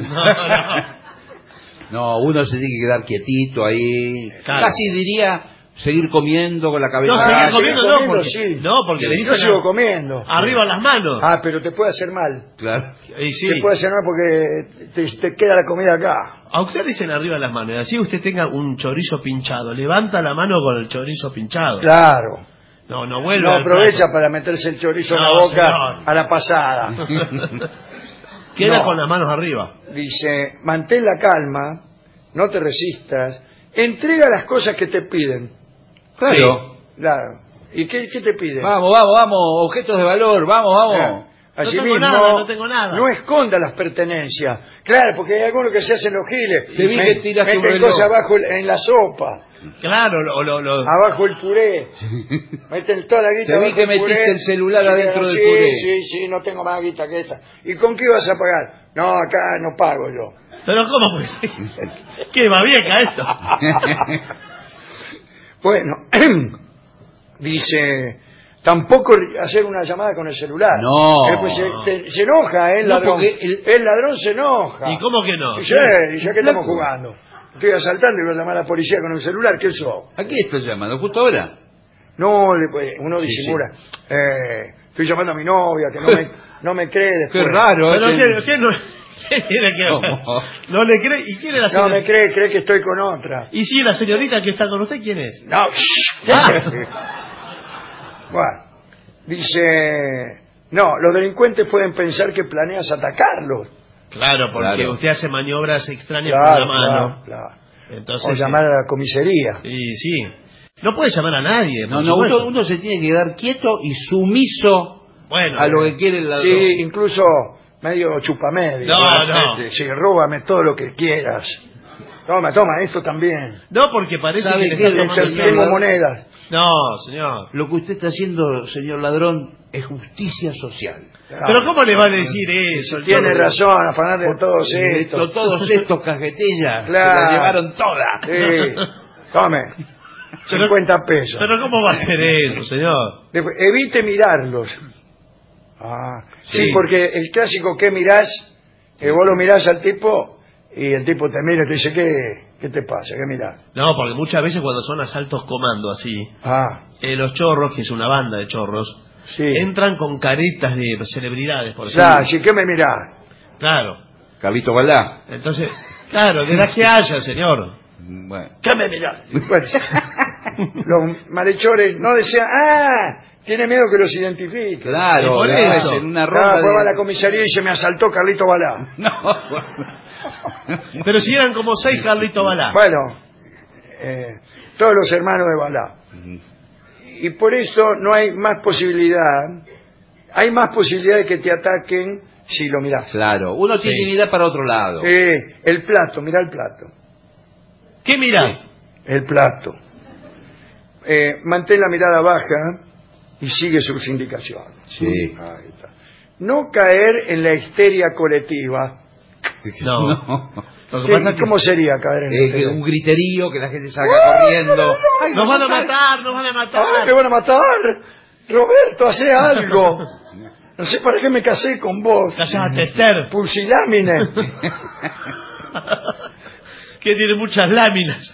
No, uno se tiene que quedar quietito ahí. Claro. Casi diría seguir comiendo con la cabeza. No, seguir comiendo no, porque, sí. no, porque le dicen yo sigo comiendo. Arriba las manos. Pero te puede hacer mal. Claro. Y sí. Te puede hacer mal porque te queda la comida acá. A usted le dicen arriba las manos. Y así usted tenga un chorizo pinchado. Levanta la mano con el chorizo pinchado. Claro. No vuelve. No aprovecha para meterse el chorizo en la boca, señor, a la pasada. Queda con las manos arriba. Dice, mantén la calma, no te resistas, entrega las cosas que te piden. Claro. Claro. ¿Y qué te piden? Vamos, objetos de valor, vamos. Asimismo, no tengo nada. No esconda las pertenencias. Claro, porque hay algunos que se hacen los giles. Te vi que tiraste un meten reloj. cosas abajo en la sopa. Claro, abajo el puré. Meten toda la guita. Te vi que metiste el celular adentro del puré. Sí, no tengo más guita que esta. ¿Y con qué vas a pagar? No, acá no pago yo. Pero ¿cómo pues? ¿Qué va vieja esto? Bueno, dice, tampoco hacer una llamada con el celular. No. Después se enoja, el ladrón. El ladrón se enoja. ¿Y cómo que no? Y ya que estamos jugando. Estoy asaltando y voy a llamar a la policía con el celular. ¿Qué sos? ¿A qué estás llamando? ¿Justo ahora? No, uno disimula. Sí. Estoy llamando a mi novia que no me cree después. Qué raro. Pero ¿quién no? No le cree. ¿Y quién es la señorita? No me cree que estoy con otra. ¿Y si la señorita que está con usted quién es? No. Bueno, dice, los delincuentes pueden pensar que planeas atacarlos. Claro, porque usted hace maniobras extrañas con la mano. Claro. Entonces, o llamar a la comisaría. Y sí. No puede llamar a nadie. Uno se tiene que quedar quieto y sumiso a lo que quiere el ladrón. Sí, incluso medio chupamedio. No. Sí, róbame todo lo que quieras. Toma, esto también. No, porque parece que tengo monedas. No, señor. Lo que usted está haciendo, señor ladrón, es justicia social. Claro. Pero ¿cómo le va a decir eso? Tiene razón, afanar de todos estos. Todos estos cajetillas claro. Se la llevaron todas. Sí. Tome. 50 pesos. Pero ¿cómo va a ser eso, señor? Después, evite mirarlos. Sí, porque el clásico que mirás, vos lo mirás al tipo y el tipo te mira y te dice, ¿qué te pasa? ¿Qué mirás? No, porque muchas veces cuando son asaltos comando así, los chorros, que es una banda de chorros, entran con caretas de celebridades, por ejemplo. Claro, ¿qué me mirás? Claro. Carlito Balá. Entonces, claro, de las que haya, señor. Bueno. ¿Qué me mirás? Bueno, los malhechores no desean... Tiene miedo que los identifique. Claro, por eso. En una ronda va a la comisaría y se me asaltó Carlito Balá. Pero si eran como 6 Carlito Balá. Bueno, todos los hermanos de Balá. Y por eso no hay más posibilidad hay más posibilidades de que te ataquen si lo mirás. Claro, uno tiene que mirar para otro lado. El plato, mirá el plato. ¿Qué mirás? El plato. Mantén la mirada baja y sigue sus indicaciones. Sí. Ahí está. No caer en la histeria colectiva. No. Lo que pasa es que... ¿Cómo sería caer en la histeria? Un griterío, que la gente salga corriendo. Ay, ¡Nos van a matar! ¡Nos van a matar! ¡Ay, me van a matar! Roberto, hace algo. No sé para qué me casé con vos. Cállate, Esther. Pusilámine. Que tiene muchas láminas.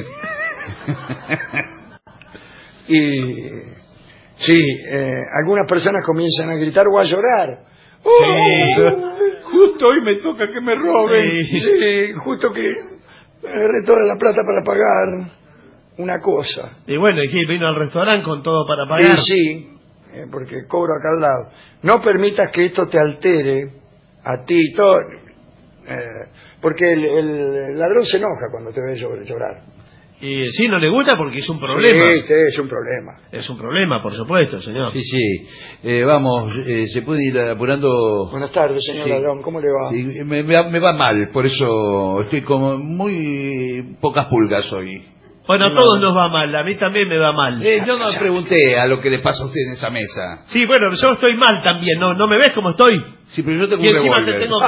Y sí, algunas personas comienzan a gritar o a llorar. Justo hoy me toca que me roben. Sí, justo que agarré toda la plata para pagar una cosa. Y bueno, y vino al restaurante con todo para pagar. Sí, porque cobro acá al lado. No permitas que esto te altere a ti y todo, porque el ladrón se enoja cuando te ve llorar. Y sí, no le gusta porque es un problema. Sí, es un problema. Es un problema, por supuesto, señor. Sí, sí. Vamos, ¿se puede ir apurando? Buenas tardes, señor ladrón, ¿cómo le va? Sí, me va mal, por eso estoy como muy pocas pulgas hoy. Bueno, a todos nos va mal, a mí también me va mal. Yo no pregunté a lo que le pasa a usted en esa mesa. Sí, bueno, yo estoy mal también, ¿no me ves cómo estoy? Sí, pero yo tengo y un encima revólver. te tengo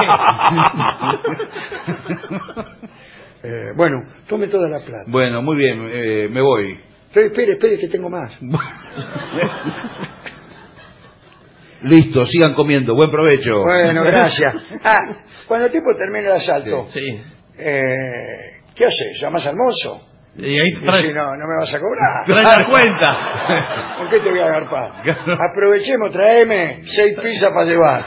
que... Bueno, tome toda la plata. Bueno, muy bien, me voy. Espere, que tengo más. Listo, sigan comiendo, buen provecho. Bueno, gracias. Cuando el tipo termine el asalto, sí. ¿Qué haces? ¿Llamas al mozo? Y ahí trae... Si no me vas a cobrar. Trae la cuenta. ¿Por qué te voy a agarpar? Aprovechemos, traeme 6 pizzas para llevar.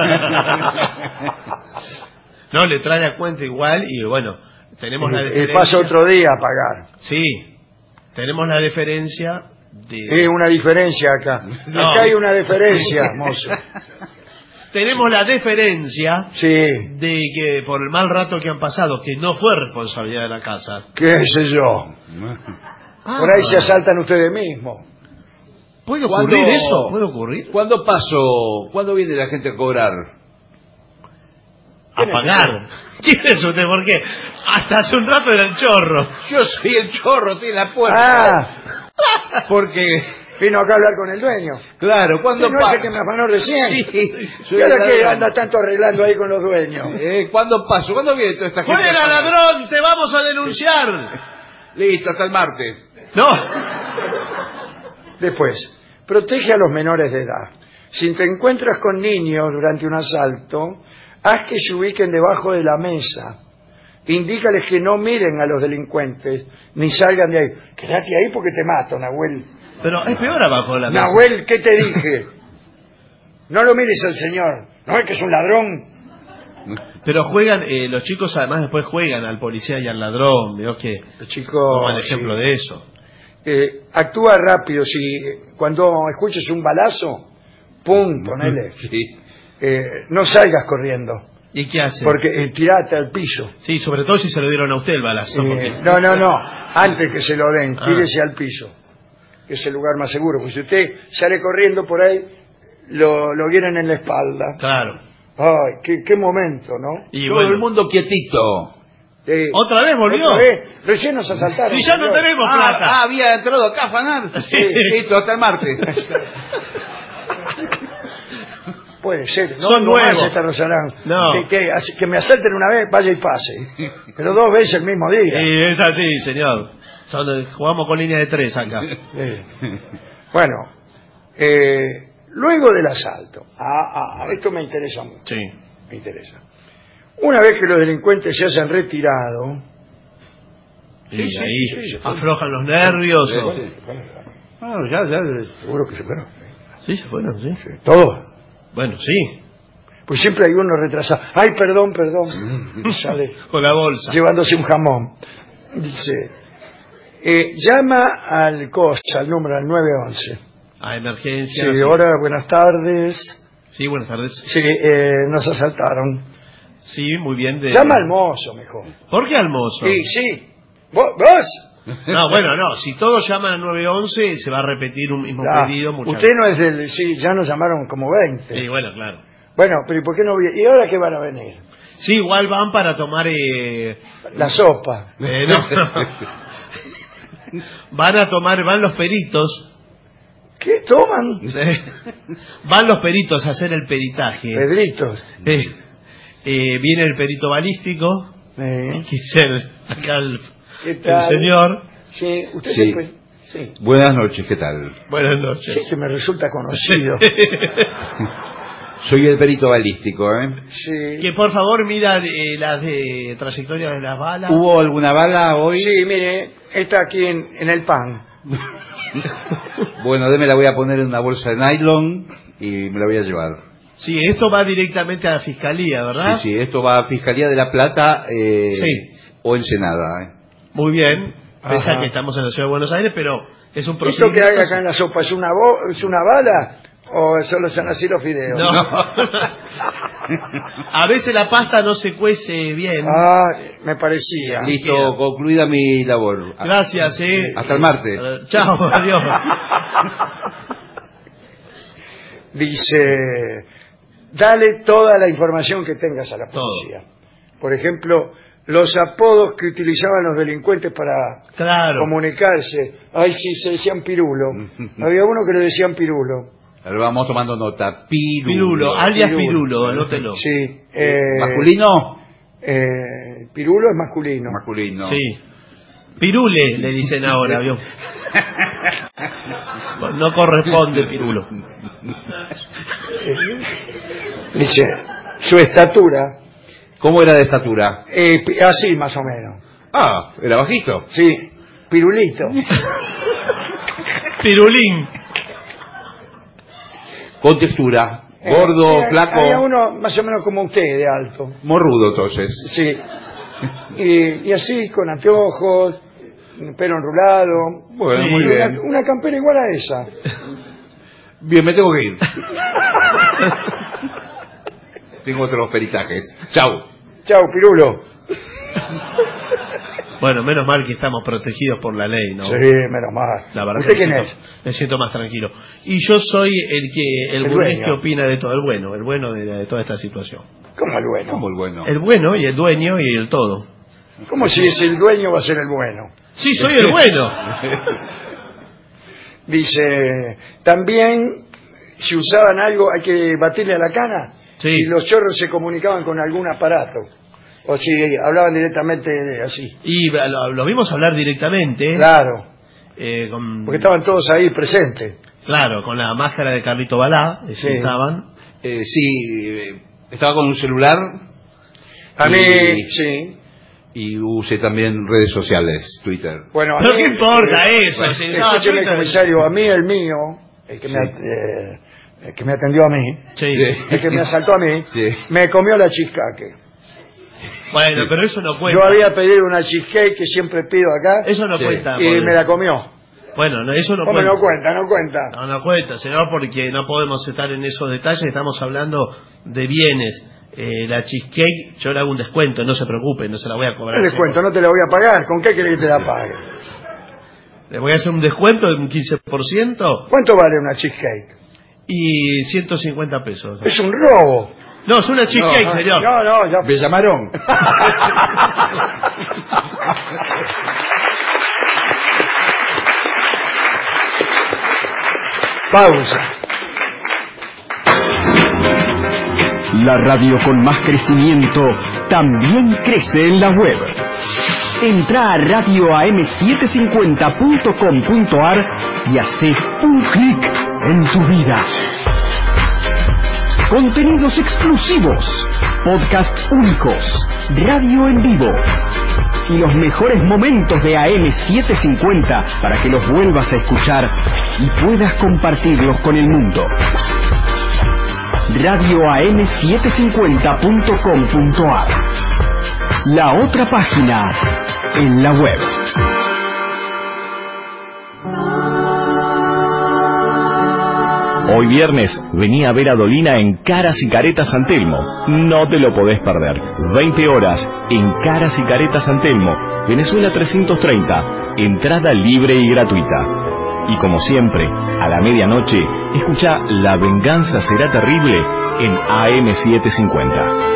No, le trae la cuenta igual y bueno, tenemos la diferencia. Paso otro día a pagar. Sí, tenemos la diferencia de... Es una diferencia acá. No. Acá hay una diferencia, mozo. Tenemos la diferencia sí. de que por el mal rato que han pasado, que no fue responsabilidad de la casa. ¿Qué sé yo? Por ahí se asaltan ustedes mismos. ¿Puede ocurrir eso? ¿Puede ocurrir? ¿Cuándo viene la gente a cobrar? A pagar. ¿Quién es usted? ¿Por qué? Hasta hace un rato era el chorro. Yo soy el chorro, estoy en la puerta. Porque... Vino acá a hablar con el dueño. Claro, ¿cuándo no es el que me afanó recién? Sí. ¿Y ahora qué anda tanto arreglando ahí con los dueños? ¿Cuándo paso? ¿Cuándo viene toda esta gente? ¡Fuera, ladrón! ¡Te vamos a denunciar! Listo, hasta el martes. No. Después, protege a los menores de edad. Si te encuentras con niños durante un asalto, haz que se ubiquen debajo de la mesa. Indícales que no miren a los delincuentes, ni salgan de ahí. Quédate ahí porque te mato, Nahuel. Pero es peor abajo de la mesa. Nahuel, ¿qué te dije? No lo mires al señor. ¿No es que es un ladrón? Pero juegan, los chicos además después juegan al policía y al ladrón. Veo que los chicos toman ejemplo de eso. Actúa rápido. Si cuando escuches un balazo, ¡pum! Ponele. Sí. No salgas corriendo. ¿Y qué hace? Porque tirate al piso. Sí, sobre todo si se lo dieron a usted el balazo. Porque... No. Antes que se lo den, tírese al piso. Que es el lugar más seguro. Porque si usted sale corriendo por ahí, lo vienen en la espalda. Claro. Ay, qué momento, ¿no? Y todo el mundo quietito. ¿Otra vez volvió? ¿Otra vez? Recién nos asaltaron. Si ya no tenemos plata. Había entrado acá a afanar. Sí. Listo, hasta el martes. Puede ser. Son nuevos. No. Que me asalten una vez, vaya y pase. Pero 2 veces el mismo día. Sí, es así, señor. Jugamos con línea de 3 acá. Bueno, luego del asalto. Esto me interesa mucho. Sí. Me interesa. Una vez que los delincuentes se hayan retirado... Y ahí aflojan los nervios. Seguro que se fueron. Sí, se fueron, sí. ¿Todos? Bueno, sí. Pues siempre hay uno retrasado. Ay, perdón. Sale con la bolsa. Llevándose un jamón. Dice, llama al COS, al número, al 911. A emergencia. Sí, hola, buenas tardes. Sí, buenas tardes. Sí, nos asaltaron. Sí, muy bien. Llama al mozo, mejor. ¿Por qué al mozo? Sí. ¿Vos? No, bueno, no. Si todos llaman al 911, se va a repetir un mismo pedido muchas Usted veces. no es del... Sí, ya nos llamaron como 20. Sí, bueno, claro. Bueno, pero ¿y por qué no viene? ¿Y ahora qué van a venir? Sí, igual van para tomar... La sopa. No. Van los peritos. ¿Qué toman? Van los peritos a hacer el peritaje. Pedritos. Viene el perito balístico. Que es acá el señor. Sí, usted Sí. siempre... Sí. Buenas noches, ¿qué tal? Buenas noches. Sí, que me resulta conocido. Soy el perito balístico, Sí. Que por favor mira las de trayectoria de las balas. ¿Hubo alguna bala hoy? Sí, mire, está aquí en el pan. Bueno, me la voy a poner en una bolsa de nylon y me la voy a llevar. Sí, esto va directamente a la fiscalía, ¿verdad? Sí, esto va a Fiscalía de La Plata Sí. o Ensenada. Muy bien. Pese a Ajá. que estamos en la ciudad de Buenos Aires, pero es un ¿Esto procedimiento... que hay acá en la sopa es una bala o solo son así los fideos? No. A veces la pasta no se cuece bien. Ah, me parecía. Listo, concluida mi labor. Gracias, Hasta el martes. Chao, adiós. Dice, dale toda la información que tengas a la policía. Por ejemplo, los apodos que utilizaban los delincuentes para comunicarse. Ay, sí, se decían pirulo. Había uno que le decían pirulo. Ahora vamos tomando nota. Pirulo, alias Pirulo, anótelo. Sí. ¿Masculino? Pirulo es masculino. Masculino. Sí. Pirule, le dicen ahora, ¿vio? No corresponde, Pirulo. Dice, su estatura. ¿Cómo era de estatura? Así, más o menos. Ah, ¿era bajito? Sí, pirulito. Pirulín. Con textura. Gordo, flaco. Había uno más o menos como usted, de alto. Morrudo, entonces. Sí. Y así, con anteojos, pelo enrulado. Bueno, Sí, muy bien. Una campera igual a esa. Bien, me tengo que ir. Tengo otros peritajes. Chau. Chau, pirulo. Bueno, menos mal que estamos protegidos por la ley, ¿no? Sí, menos mal. La verdad ¿Usted que quién me siento más tranquilo. Y yo soy el burgués dueño. que opina de todo, el bueno de toda esta situación. ¿Cómo el bueno? ¿Cómo el bueno? El bueno y el dueño y el todo. ¿Cómo si es el dueño va a ser el bueno? Sí, soy el bueno. Dice, también, si usaban algo, hay que batirle a la cana. Sí. Si los chorros se comunicaban con algún aparato. O si hablaban directamente así. Y lo vimos hablar directamente. Claro. Porque estaban todos ahí presentes. Claro, con la máscara de Carlito Balá. Sí. Estaban. Estaba con un celular. A mí, sí. Y usé también redes sociales, Twitter. Bueno, ¿Pero qué importa eso? Si estaba escúcheme, Twitter. comisario, a mí el mío, el que me atendió a mí, Sí. el que me asaltó a mí, me comió la cheesecake. Bueno, pero eso no cuenta. Yo había pedido una cheesecake que siempre pido acá. Eso no cuenta. Y me la comió. Bueno, no, eso no ¿Cómo cuenta. no cuenta? No cuenta. No cuenta, señor, porque no podemos estar en esos detalles. Estamos hablando de bienes. La cheesecake, yo le hago un descuento, no se preocupe, no se la voy a cobrar. El descuento no te la voy a pagar. ¿Con qué querés que te la pague? Le voy a hacer un descuento de un 15%. ¿Cuánto vale una cheesecake? Y 150 pesos. Es un robo. No, es una cheesecake, señor. No, ya. Me llamaron. Pausa. La radio con más crecimiento también crece en la web. Entra a radioam750.com.ar y hace un clic en tu vida. Contenidos exclusivos, podcasts únicos, radio en vivo y los mejores momentos de AM750 para que los vuelvas a escuchar y puedas compartirlos con el mundo. radioam750.com.ar, la otra página en la web. Hoy viernes, vení a ver a Dolina en Caras y Caretas San Telmo. No te lo podés perder. 20 horas en Caras y Caretas San Telmo, Venezuela 330. Entrada libre y gratuita. Y como siempre, a la medianoche, escucha La Venganza Será Terrible en AM750.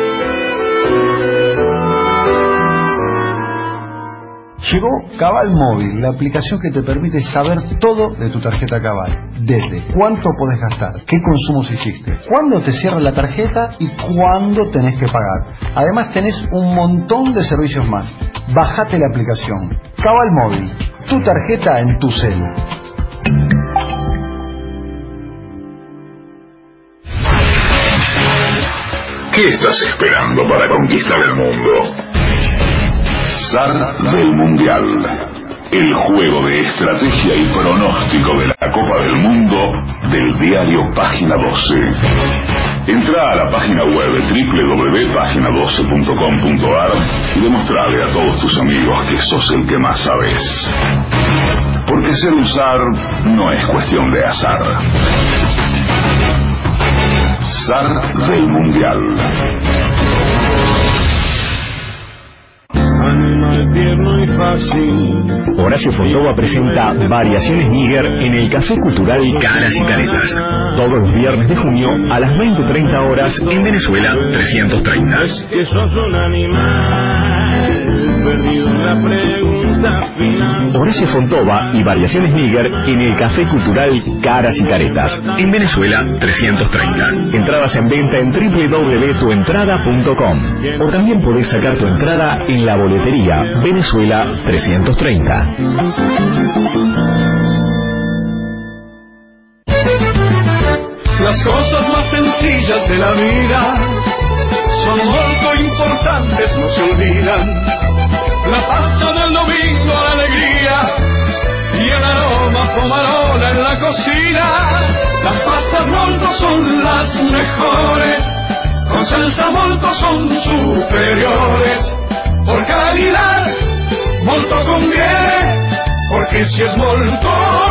Llegó Cabal Móvil, la aplicación que te permite saber todo de tu tarjeta Cabal. Desde cuánto podés gastar, qué consumos hiciste, cuándo te cierra la tarjeta y cuándo tenés que pagar. Además tenés un montón de servicios más. Bajate la aplicación. Cabal Móvil, tu tarjeta en tu celu. ¿Qué estás esperando para conquistar el mundo? Zar del Mundial, el juego de estrategia y pronóstico de la Copa del Mundo del diario Página 12. Entra a la página web www.pagina12.com.ar y demostrale a todos tus amigos que sos el que más sabes. Porque ser un zar no es cuestión de azar. Zar del Mundial. Horacio Fontova presenta Variaciones Níger en el Café Cultural Caras y Caretas. Todos los viernes de junio a las 20:30 horas en Venezuela 330. Que sos un animal perdido en la pregunta final. Horacio Fontova y Variaciones Níger en el Café Cultural Caras y Caretas en Venezuela 330. Entradas en venta en www.tuentrada.com o también podés sacar tu entrada en la boletería Venezuela 330. Las cosas más sencillas de la vida son muy importantes, no se olvidan. La pasta del domingo, la alegría y el aroma pomarola en la cocina. Las pastas molto son las mejores, con salsa molto son superiores. Por calidad, molto conviene, porque si es molto,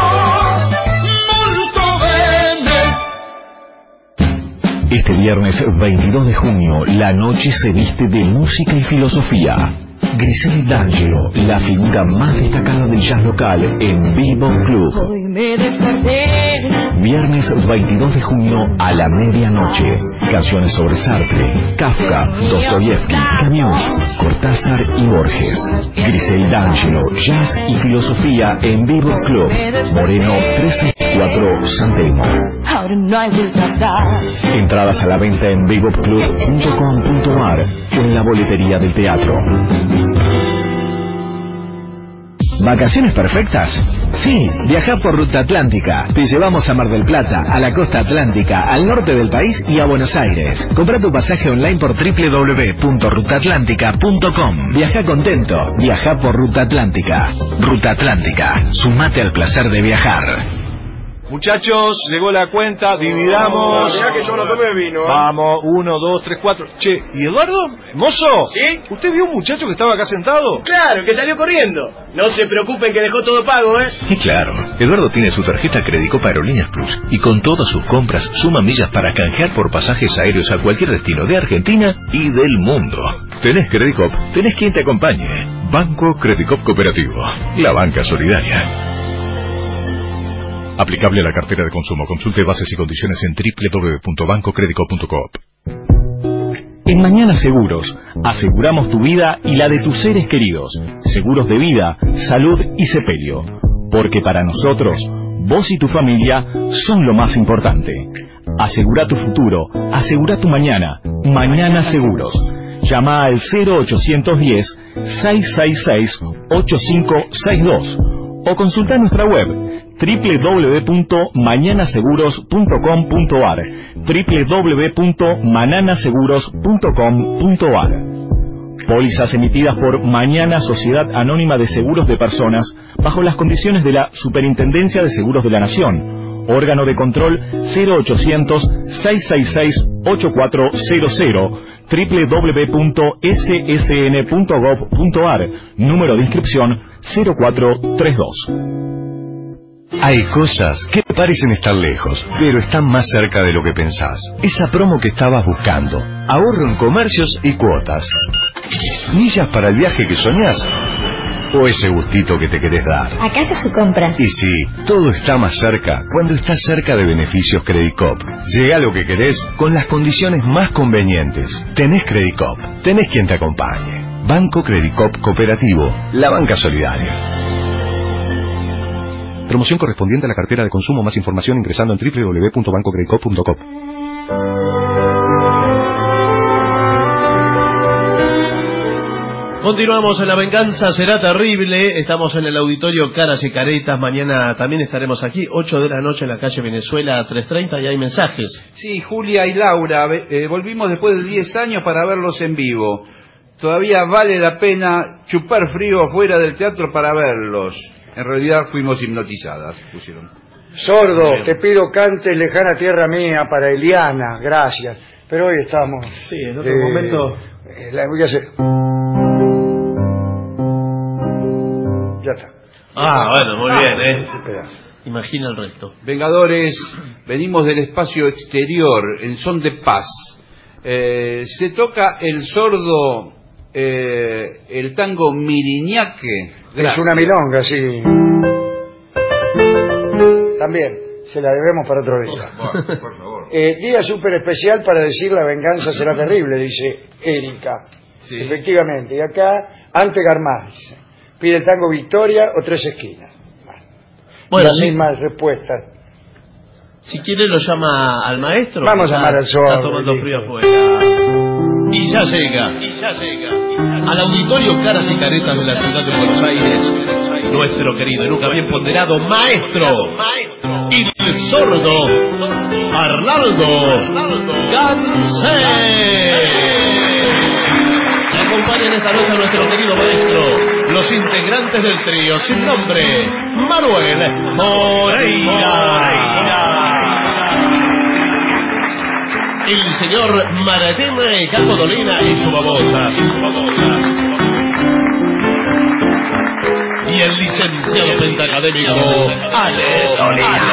molto bene. Este viernes 22 de junio, la noche se viste de música y filosofía. Grisel D'Angelo, la figura más destacada del jazz local en Bebop Club. Hoy me desperté. Viernes 22 de junio a la medianoche. Canciones sobre Sartre, Kafka, Dostoyevsky, Camus, Cortázar y Borges. Grisel D'Angelo, jazz y filosofía en Bebop Club. Moreno 364 San Telmo. Ahora no hay vuelta atrás. Entradas a la venta en bebopclub.com.ar o en la boletería del teatro. ¿Vacaciones perfectas? Sí, viajá por Ruta Atlántica. Te llevamos a Mar del Plata, a la costa atlántica, al norte del país y a Buenos Aires. Comprá tu pasaje online por www.rutaatlántica.com. Viajá contento, viajá por Ruta Atlántica. Ruta Atlántica, sumate al placer de viajar. Muchachos, llegó la cuenta, dividamos. Mirá que yo no tomé vino. Vamos, 1, 2, 3, 4. Che, ¿y Eduardo? ¿Mozo? ¿Sí? ¿Usted vio un muchacho que estaba acá sentado? Claro, que salió corriendo. No se preocupen que dejó todo pago, ¿eh? Y claro, Eduardo tiene su tarjeta Credicop Aerolíneas Plus y con todas sus compras suma millas para canjear por pasajes aéreos a cualquier destino de Argentina y del mundo. Tenés Credicop, tenés quien te acompañe. Banco Credicop Cooperativo, la banca solidaria. Aplicable a la cartera de consumo. Consulte bases y condiciones en www.bancocredico.coop. En Mañana Seguros, aseguramos tu vida y la de tus seres queridos. Seguros de vida, salud y sepelio. Porque para nosotros, vos y tu familia son lo más importante. Asegura tu futuro, asegura tu mañana. Mañana Seguros. Llama al 0810-666-8562 o consulta nuestra web www.mañanaseguros.com.ar www.mananaseguros.com.ar. Pólizas emitidas por Mañana Sociedad Anónima de Seguros de Personas bajo las condiciones de la Superintendencia de Seguros de la Nación. Órgano de control 0800-666-8400 www.ssn.gov.ar. Número de inscripción 0432. Hay cosas que parecen estar lejos, pero están más cerca de lo que pensás. Esa promo que estabas buscando. Ahorro en comercios y cuotas. ¿Millas para el viaje que soñás? ¿O ese gustito que te querés dar? Acá está su compra. Y sí, todo está más cerca cuando estás cerca de Beneficios Credicop. Llega a lo que querés con las condiciones más convenientes. Tenés Credicop, tenés quien te acompañe. Banco Credicop Cooperativo, la banca solidaria. Promoción correspondiente a la cartera de consumo. Más información ingresando en www.bancocredicop.com. Continuamos en La Venganza Será Terrible. Estamos en el auditorio Caras y Caretas. Mañana también estaremos aquí, 8 de la noche en la calle Venezuela 330, y hay mensajes. Sí, Julia y Laura, volvimos después de 10 años para verlos en vivo. Todavía vale la pena chupar frío afuera del teatro para verlos. En realidad fuimos hipnotizadas, pusieron. Sordo, te pido cantes Lejana Tierra Mía para Eliana, gracias. Pero hoy estamos... Sí, en otro momento... la voy a hacer... Ya está. Ah, bueno, muy bien, Imagina el resto. Vengadores, venimos del espacio exterior, en son de paz. Se toca el sordo, el tango Miriñaque. Es una milonga, sí. También, se la debemos para otro día. Por favor. Día súper especial para decir La Venganza Será Terrible, dice Erika. Sí. Efectivamente, y acá, Ante Garmaz dice, pide el tango Victoria o Tres Esquinas. Bueno, las mismas respuestas. Si quiere lo llama al maestro. Vamos a llamar al sordo. Está tomando frío afuera. Y ya llega. Al auditorio Caras y Caretas de la ciudad de Buenos Aires, nuestro querido y nunca bien ponderado maestro, el sordo Arnaldo Gansé. Acompañan esta noche a nuestro querido maestro, los integrantes del trío sin nombre, Manuel Moreira, el señor Maratema Caco Dolina y su babosa, y el licenciado pentacadémico Ale Dolina.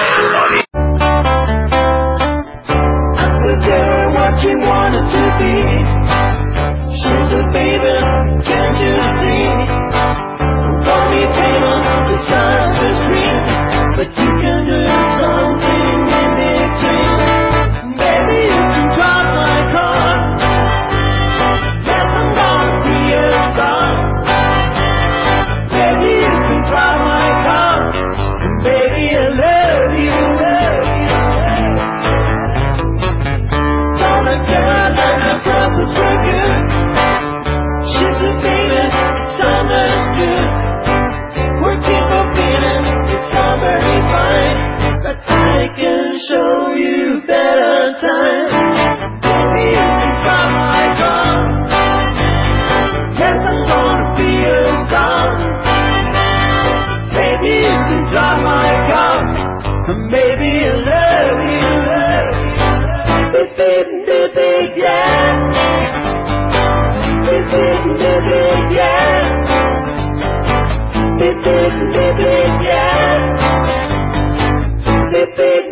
Show you better time. Maybe you can try my car. Yes, I'm gonna be a star. Maybe you can try my car. Maybe I'll love you. Beep, beep, beep, beep, yeah. Beep, beep, beep, beep, yeah. Beep, beep, beep, beep, yeah. Beep, beep.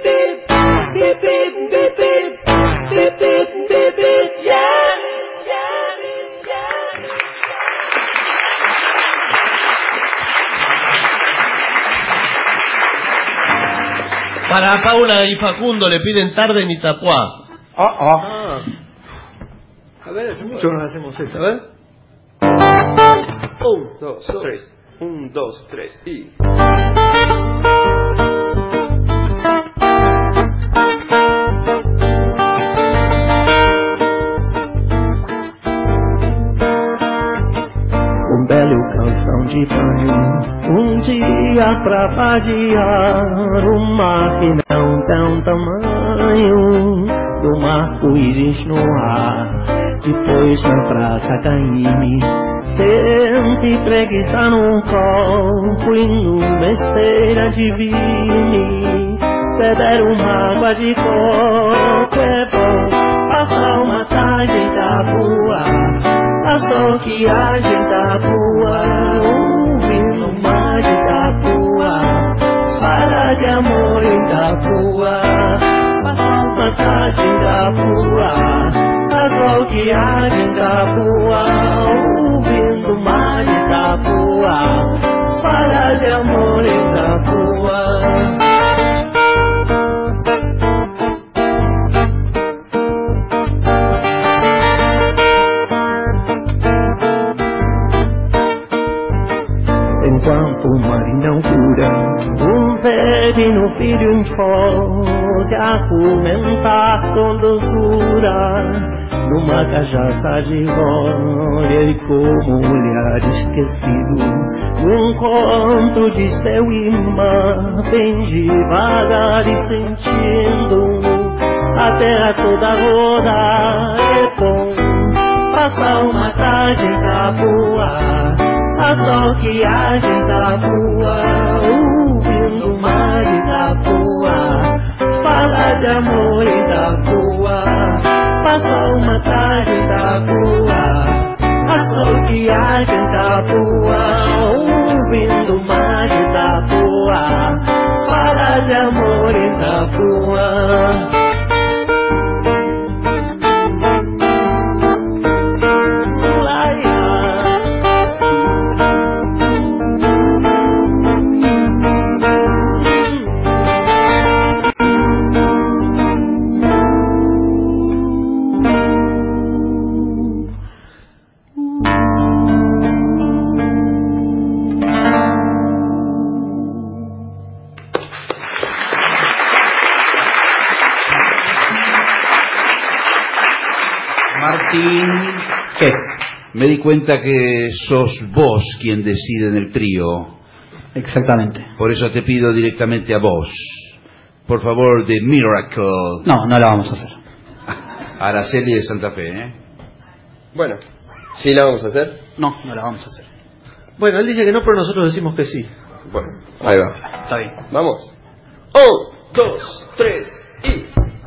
Para Paula y Facundo le piden Tarde en Itapuá. A ver, hace mucho no hacemos esto, a ver. 1, 2, 3. 1, 2, 3 y... Canção de banho, dia pra vadiar, o mar que não tem tamanho, do arco-íris no ar, depois na praça cair-me, sente preguiça num copo e numa esteira de vir-me, beber uma água de coco é bom, passar uma tarde em Itapuá. Passou que a gente tá boa, ouvindo mais de Itapuá. fala de amor em Itapuã, passa uma tarde em Itapuã, faz o que há de Itapuã, ouvindo o mar de Itapuã, fala de amor em Itapuã. Enquanto o mar inaugura pequeno filho em folga a comentar com doçura numa cachaça de glória e como um olhar esquecido no encontro de céu e mar, bem devagar e sentindo a terra toda rodar. É bom passar uma tarde em Itapuã, a sol que há de Itapuã, ouvindo o mar de Itapuã, fala de amor em Itapuã, passa uma tarde em Itapuã, a sol que há de Itapuã, ouvindo o mar de Itapuã, fala de amor em Itapuã. ¿Qué? Me di cuenta que sos vos quien decide en el trío. Exactamente. Por eso te pido directamente a vos. Por favor, The Miracle. No, no la vamos a hacer. Araceli de Santa Fe, ¿eh? Bueno, ¿sí la vamos a hacer? No, no la vamos a hacer. Bueno, él dice que no, pero nosotros decimos que sí. Bueno, ahí va. Está bien. Vamos. 1, 2, 3 y...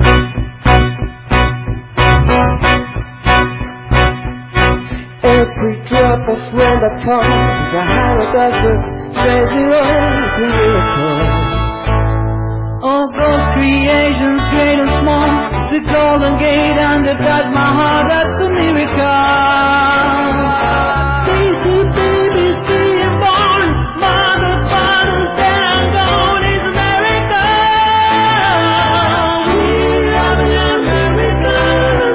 Every drop of rain that comes, the higher desert, strangely rolls a miracle. All God's creations, great and small, the golden gate and the Taj Mahal, that's a miracle. Daisy babies being born, mother, fathers dead and gone, it's a miracle. We are a miracle.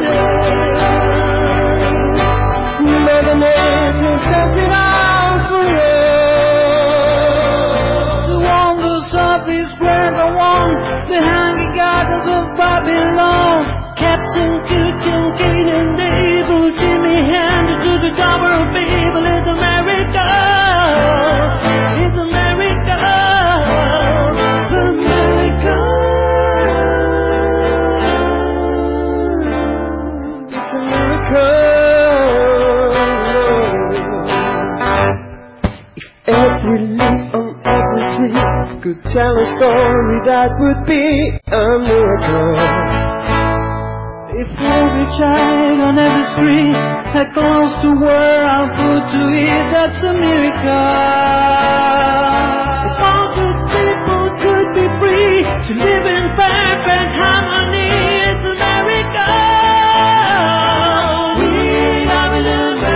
Mother Nature sets it out for us. The wonders of this grand one, the hanging gardens of Babylon, Captain Cook and Kate and Abel, Jimmy Hendrix to the Tower of Babel. It's a miracle. It's a miracle. The miracle. It's a miracle. If every leaf on every tree could tell a story, that would be a miracle. If every child on every street had clothes to wear and food to eat, that's a miracle. If all these people could be free to live in perfect harmony, it's a miracle. We are in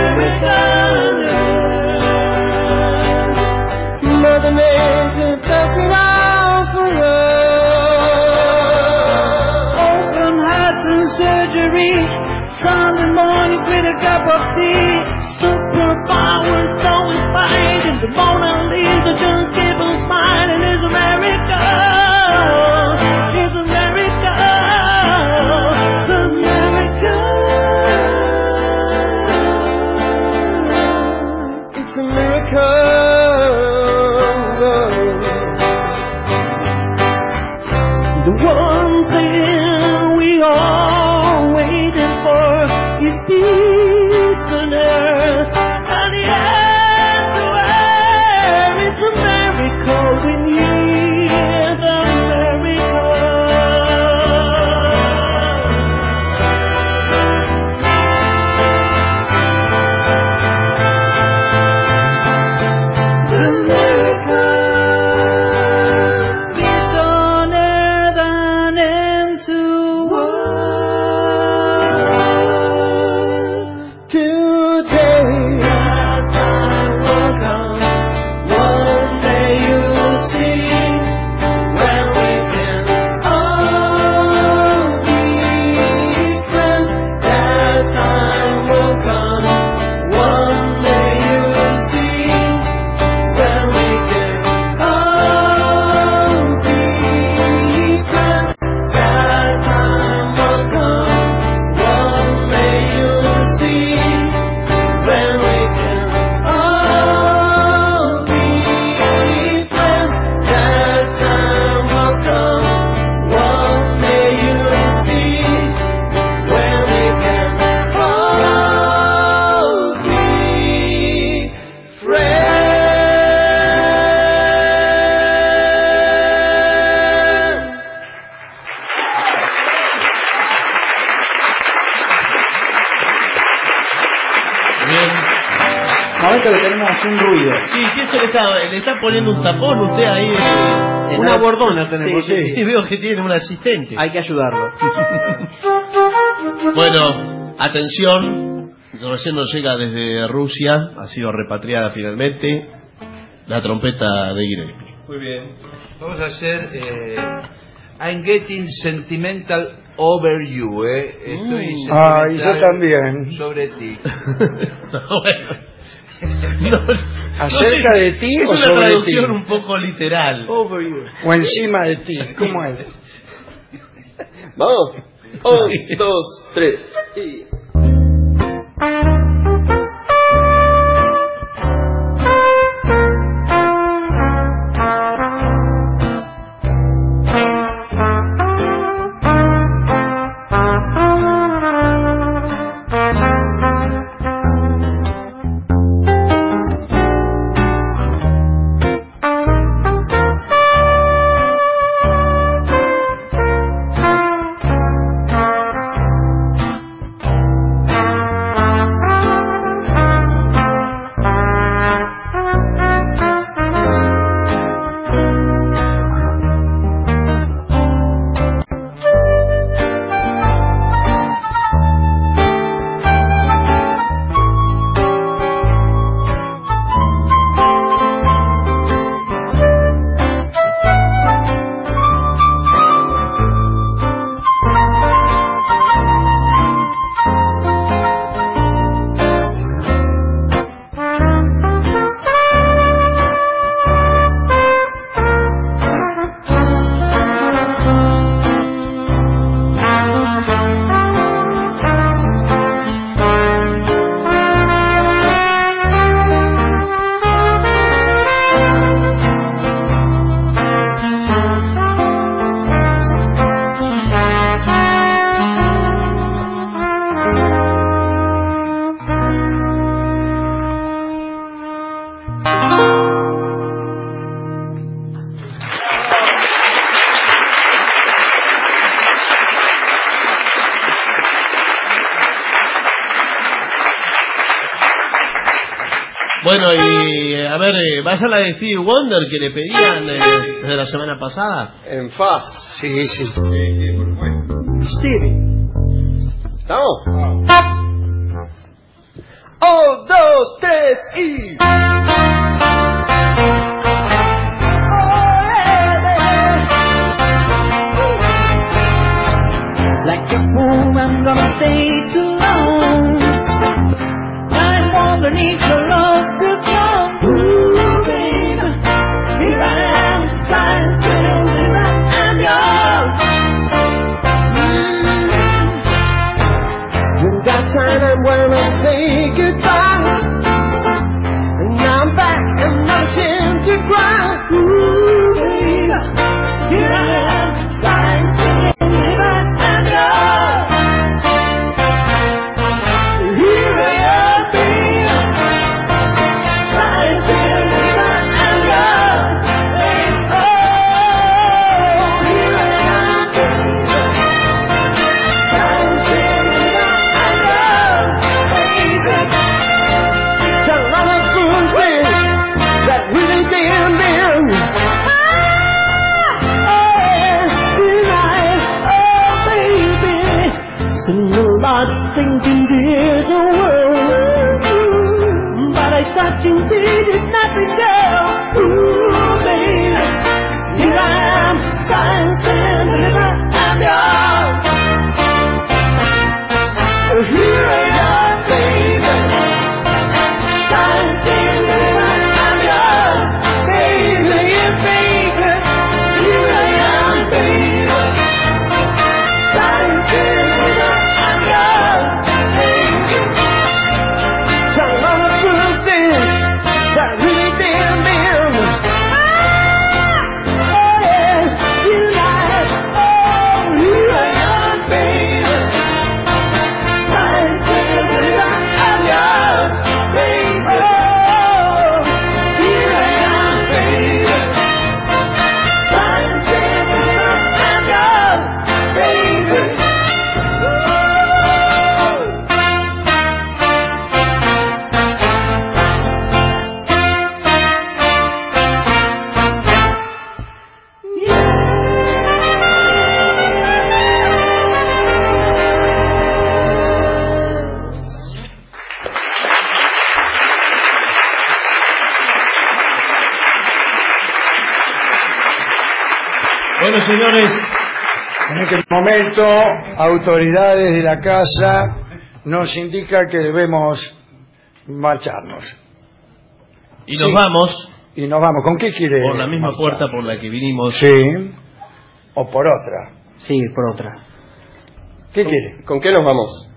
America. Mother Nature does it all for us. Open hearts and surgery, Sunday morning with a cup of tea, superpower, so inspired, the Mona Lisa just keep on smiling. It's a miracle. It's a miracle. The miracle. It's a miracle. The one thing we all waiting for is peace on earth and the hace un ruido. Sí, ¿qué se le está poniendo un tapón usted ahí? Una bordona tenemos. Sí, veo que tiene un asistente. Hay que ayudarlo. Bueno, atención, recién nos llega desde Rusia, ha sido repatriada finalmente, la trompeta de Gillespie. Muy bien. Vamos a hacer I'm Getting Sentimental Over You, Estoy sentimental y yo también. sobre ti. ¿Acerca de ti es o una sobre traducción ti? un poco literal. Over you. O encima de ti. ¿Cómo es? Vamos. 1, 2, 3 y... Bueno, y a ver, ¿va a ser la de Stevie Wonder que le pedían desde la semana pasada? En fa. Sí. Stevie. ¿Estamos? 1, 2, 3 y... Like a fool, I'm gonna stay too long. I'm underneath your lost this long. Ooh, baby, here I am, signed, sealed, here I'm yours. When that time when I say goodbye, and I'm back and not ashamed to cry. Ooh, baby, here I am, signed, sealed, here I'm yours. Here I am, baby, signed, sealed, here I'm yours. Oh, here I am, baby, signed, sealed, here I'm yours. Baby, tell a lot of good things that really damn them. Seen a lot of things in this world, but I thought you needed nothing, girl. Ooh, baby, here I am, signed, sealed, delivered, I'm yours. Here I am, baby, signed, sealed, delivered, I'm yours. Baby, yeah, baby, here I am, baby, signed, sealed, delivered, I'm yours. Baby, tell a lot of good things that Bueno, señores, en este momento, autoridades de la casa nos indican que debemos marcharnos. Y nos vamos. Y nos vamos. ¿Con qué quiere? Por la misma puerta por la que vinimos. Sí. ¿O por otra? Sí, por otra. ¿Qué quiere? ¿Con qué nos vamos?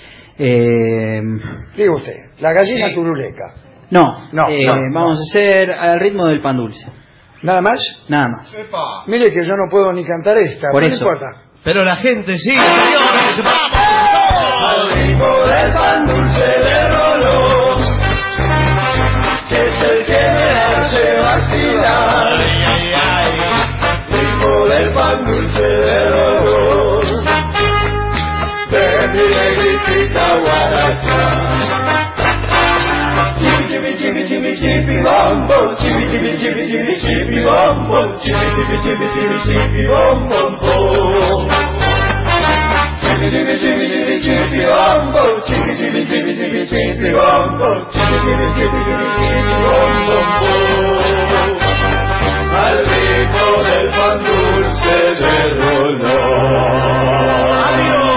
Diga usted, la gallina turuleca. No, No. vamos a hacer al ritmo del pan dulce. ¿Nada más? Nada más. Mire que yo no puedo ni cantar esta, Por pero eso. no importa. Pero la gente, sí, señores, vamos. Al ritmo del pan dulce de Roló, que es el que me hace vacilar. Ritmo del pan dulce de Roló, de mi negrita guaracha. Chibi chibi chibi chibi bombo, chibi chibi chibi chibi chibi bombo, chibi chibi chibi chibi chibi bombo. Chibi chibi chibi chibi chibi bombo, chibi chibi chibi chibi chibi bombo, chibi chibi chibi chibi chibi bombo. Al ritmo del pan dulce del olor. Adiós.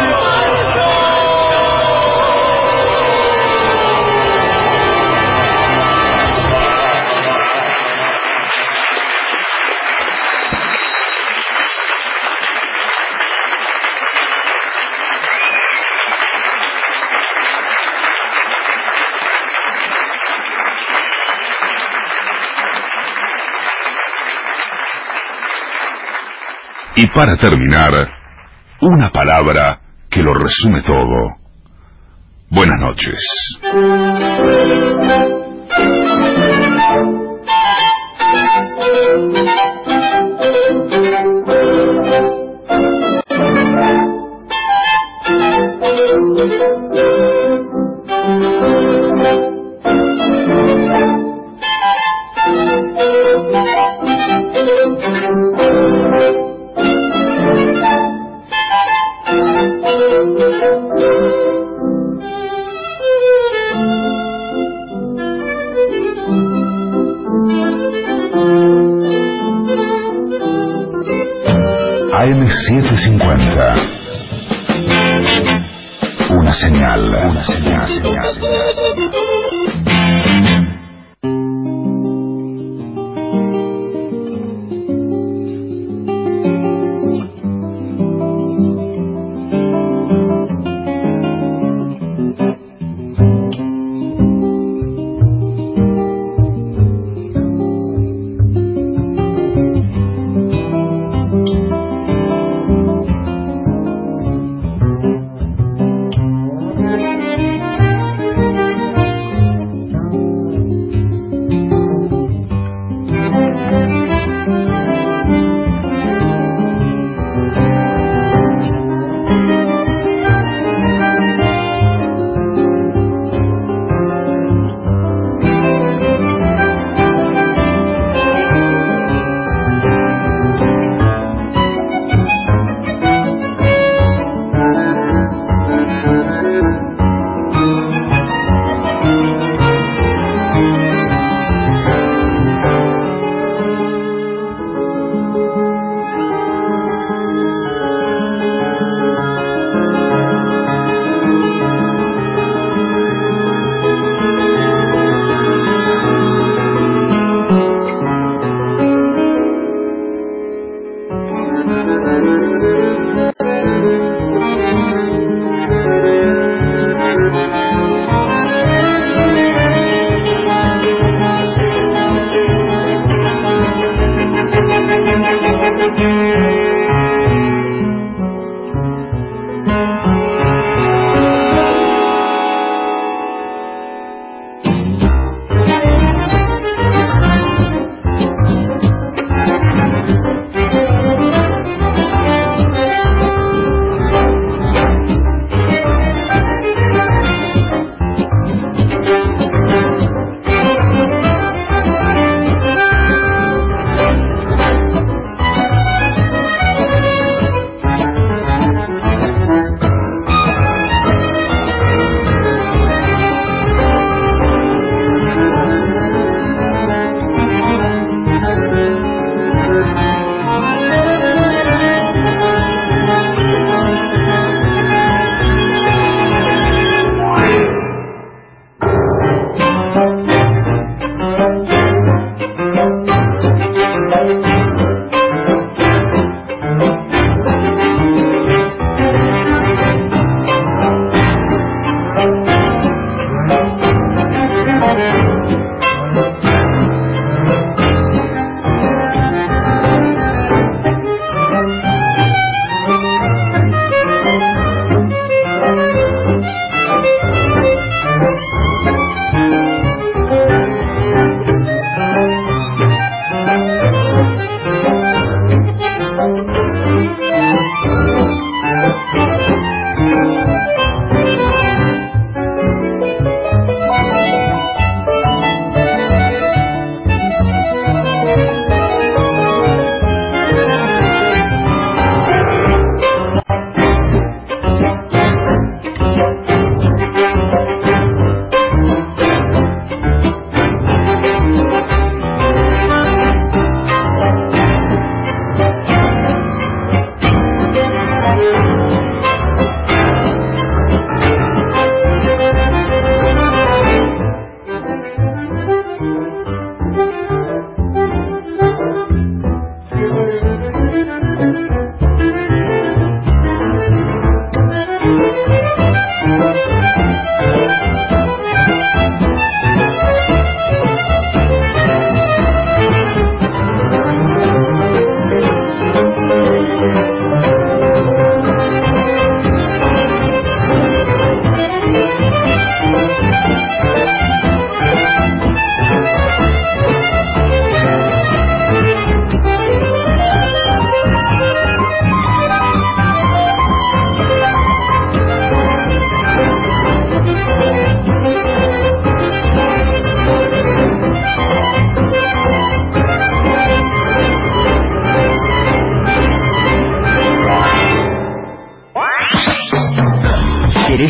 Y para terminar, una palabra que lo resume todo. Buenas noches. AM750. Una señal. Una señal.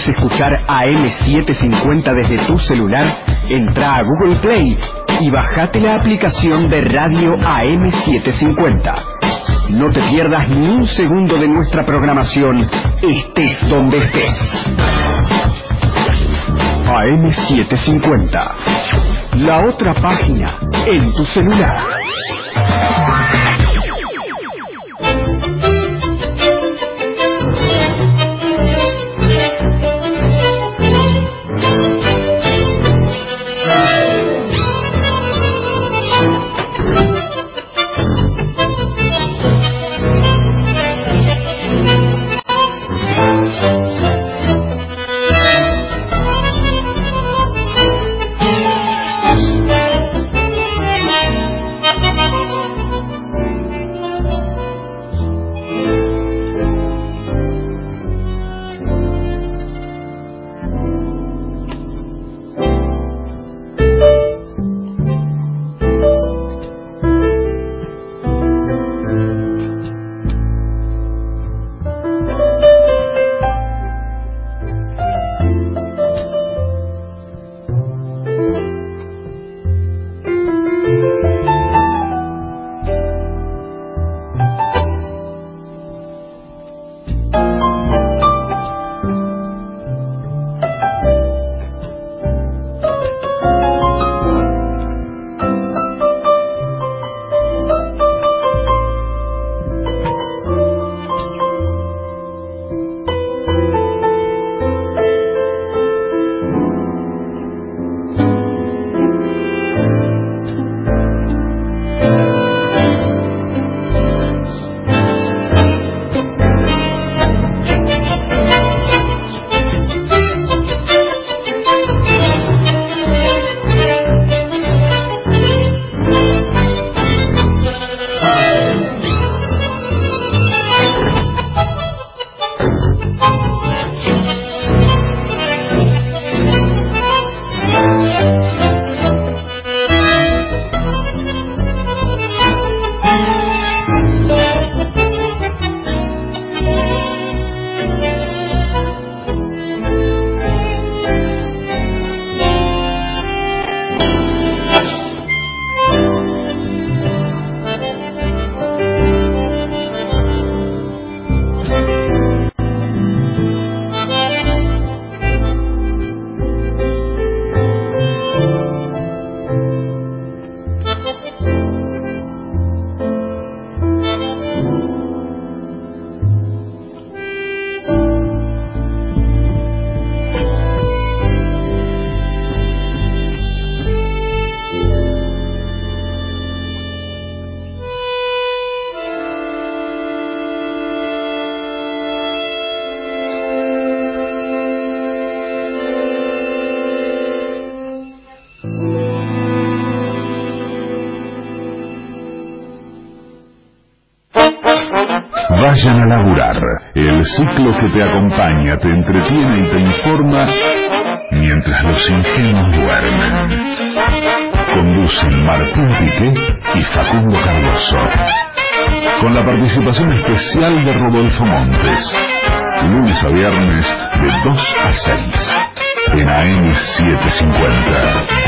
¿Querés escuchar AM750 desde tu celular? Entra a Google Play y bajate la aplicación de Radio AM750. No te pierdas ni un segundo de nuestra programación, estés donde estés. AM750, la otra página en tu celular. Vayan a laburar, el ciclo que te acompaña, te entretiene y te informa mientras los ingenuos duermen. Conducen Martín Piqué y Facundo Cardoso, con la participación especial de Rodolfo Montes, lunes a viernes de 2 a 6 en AM750.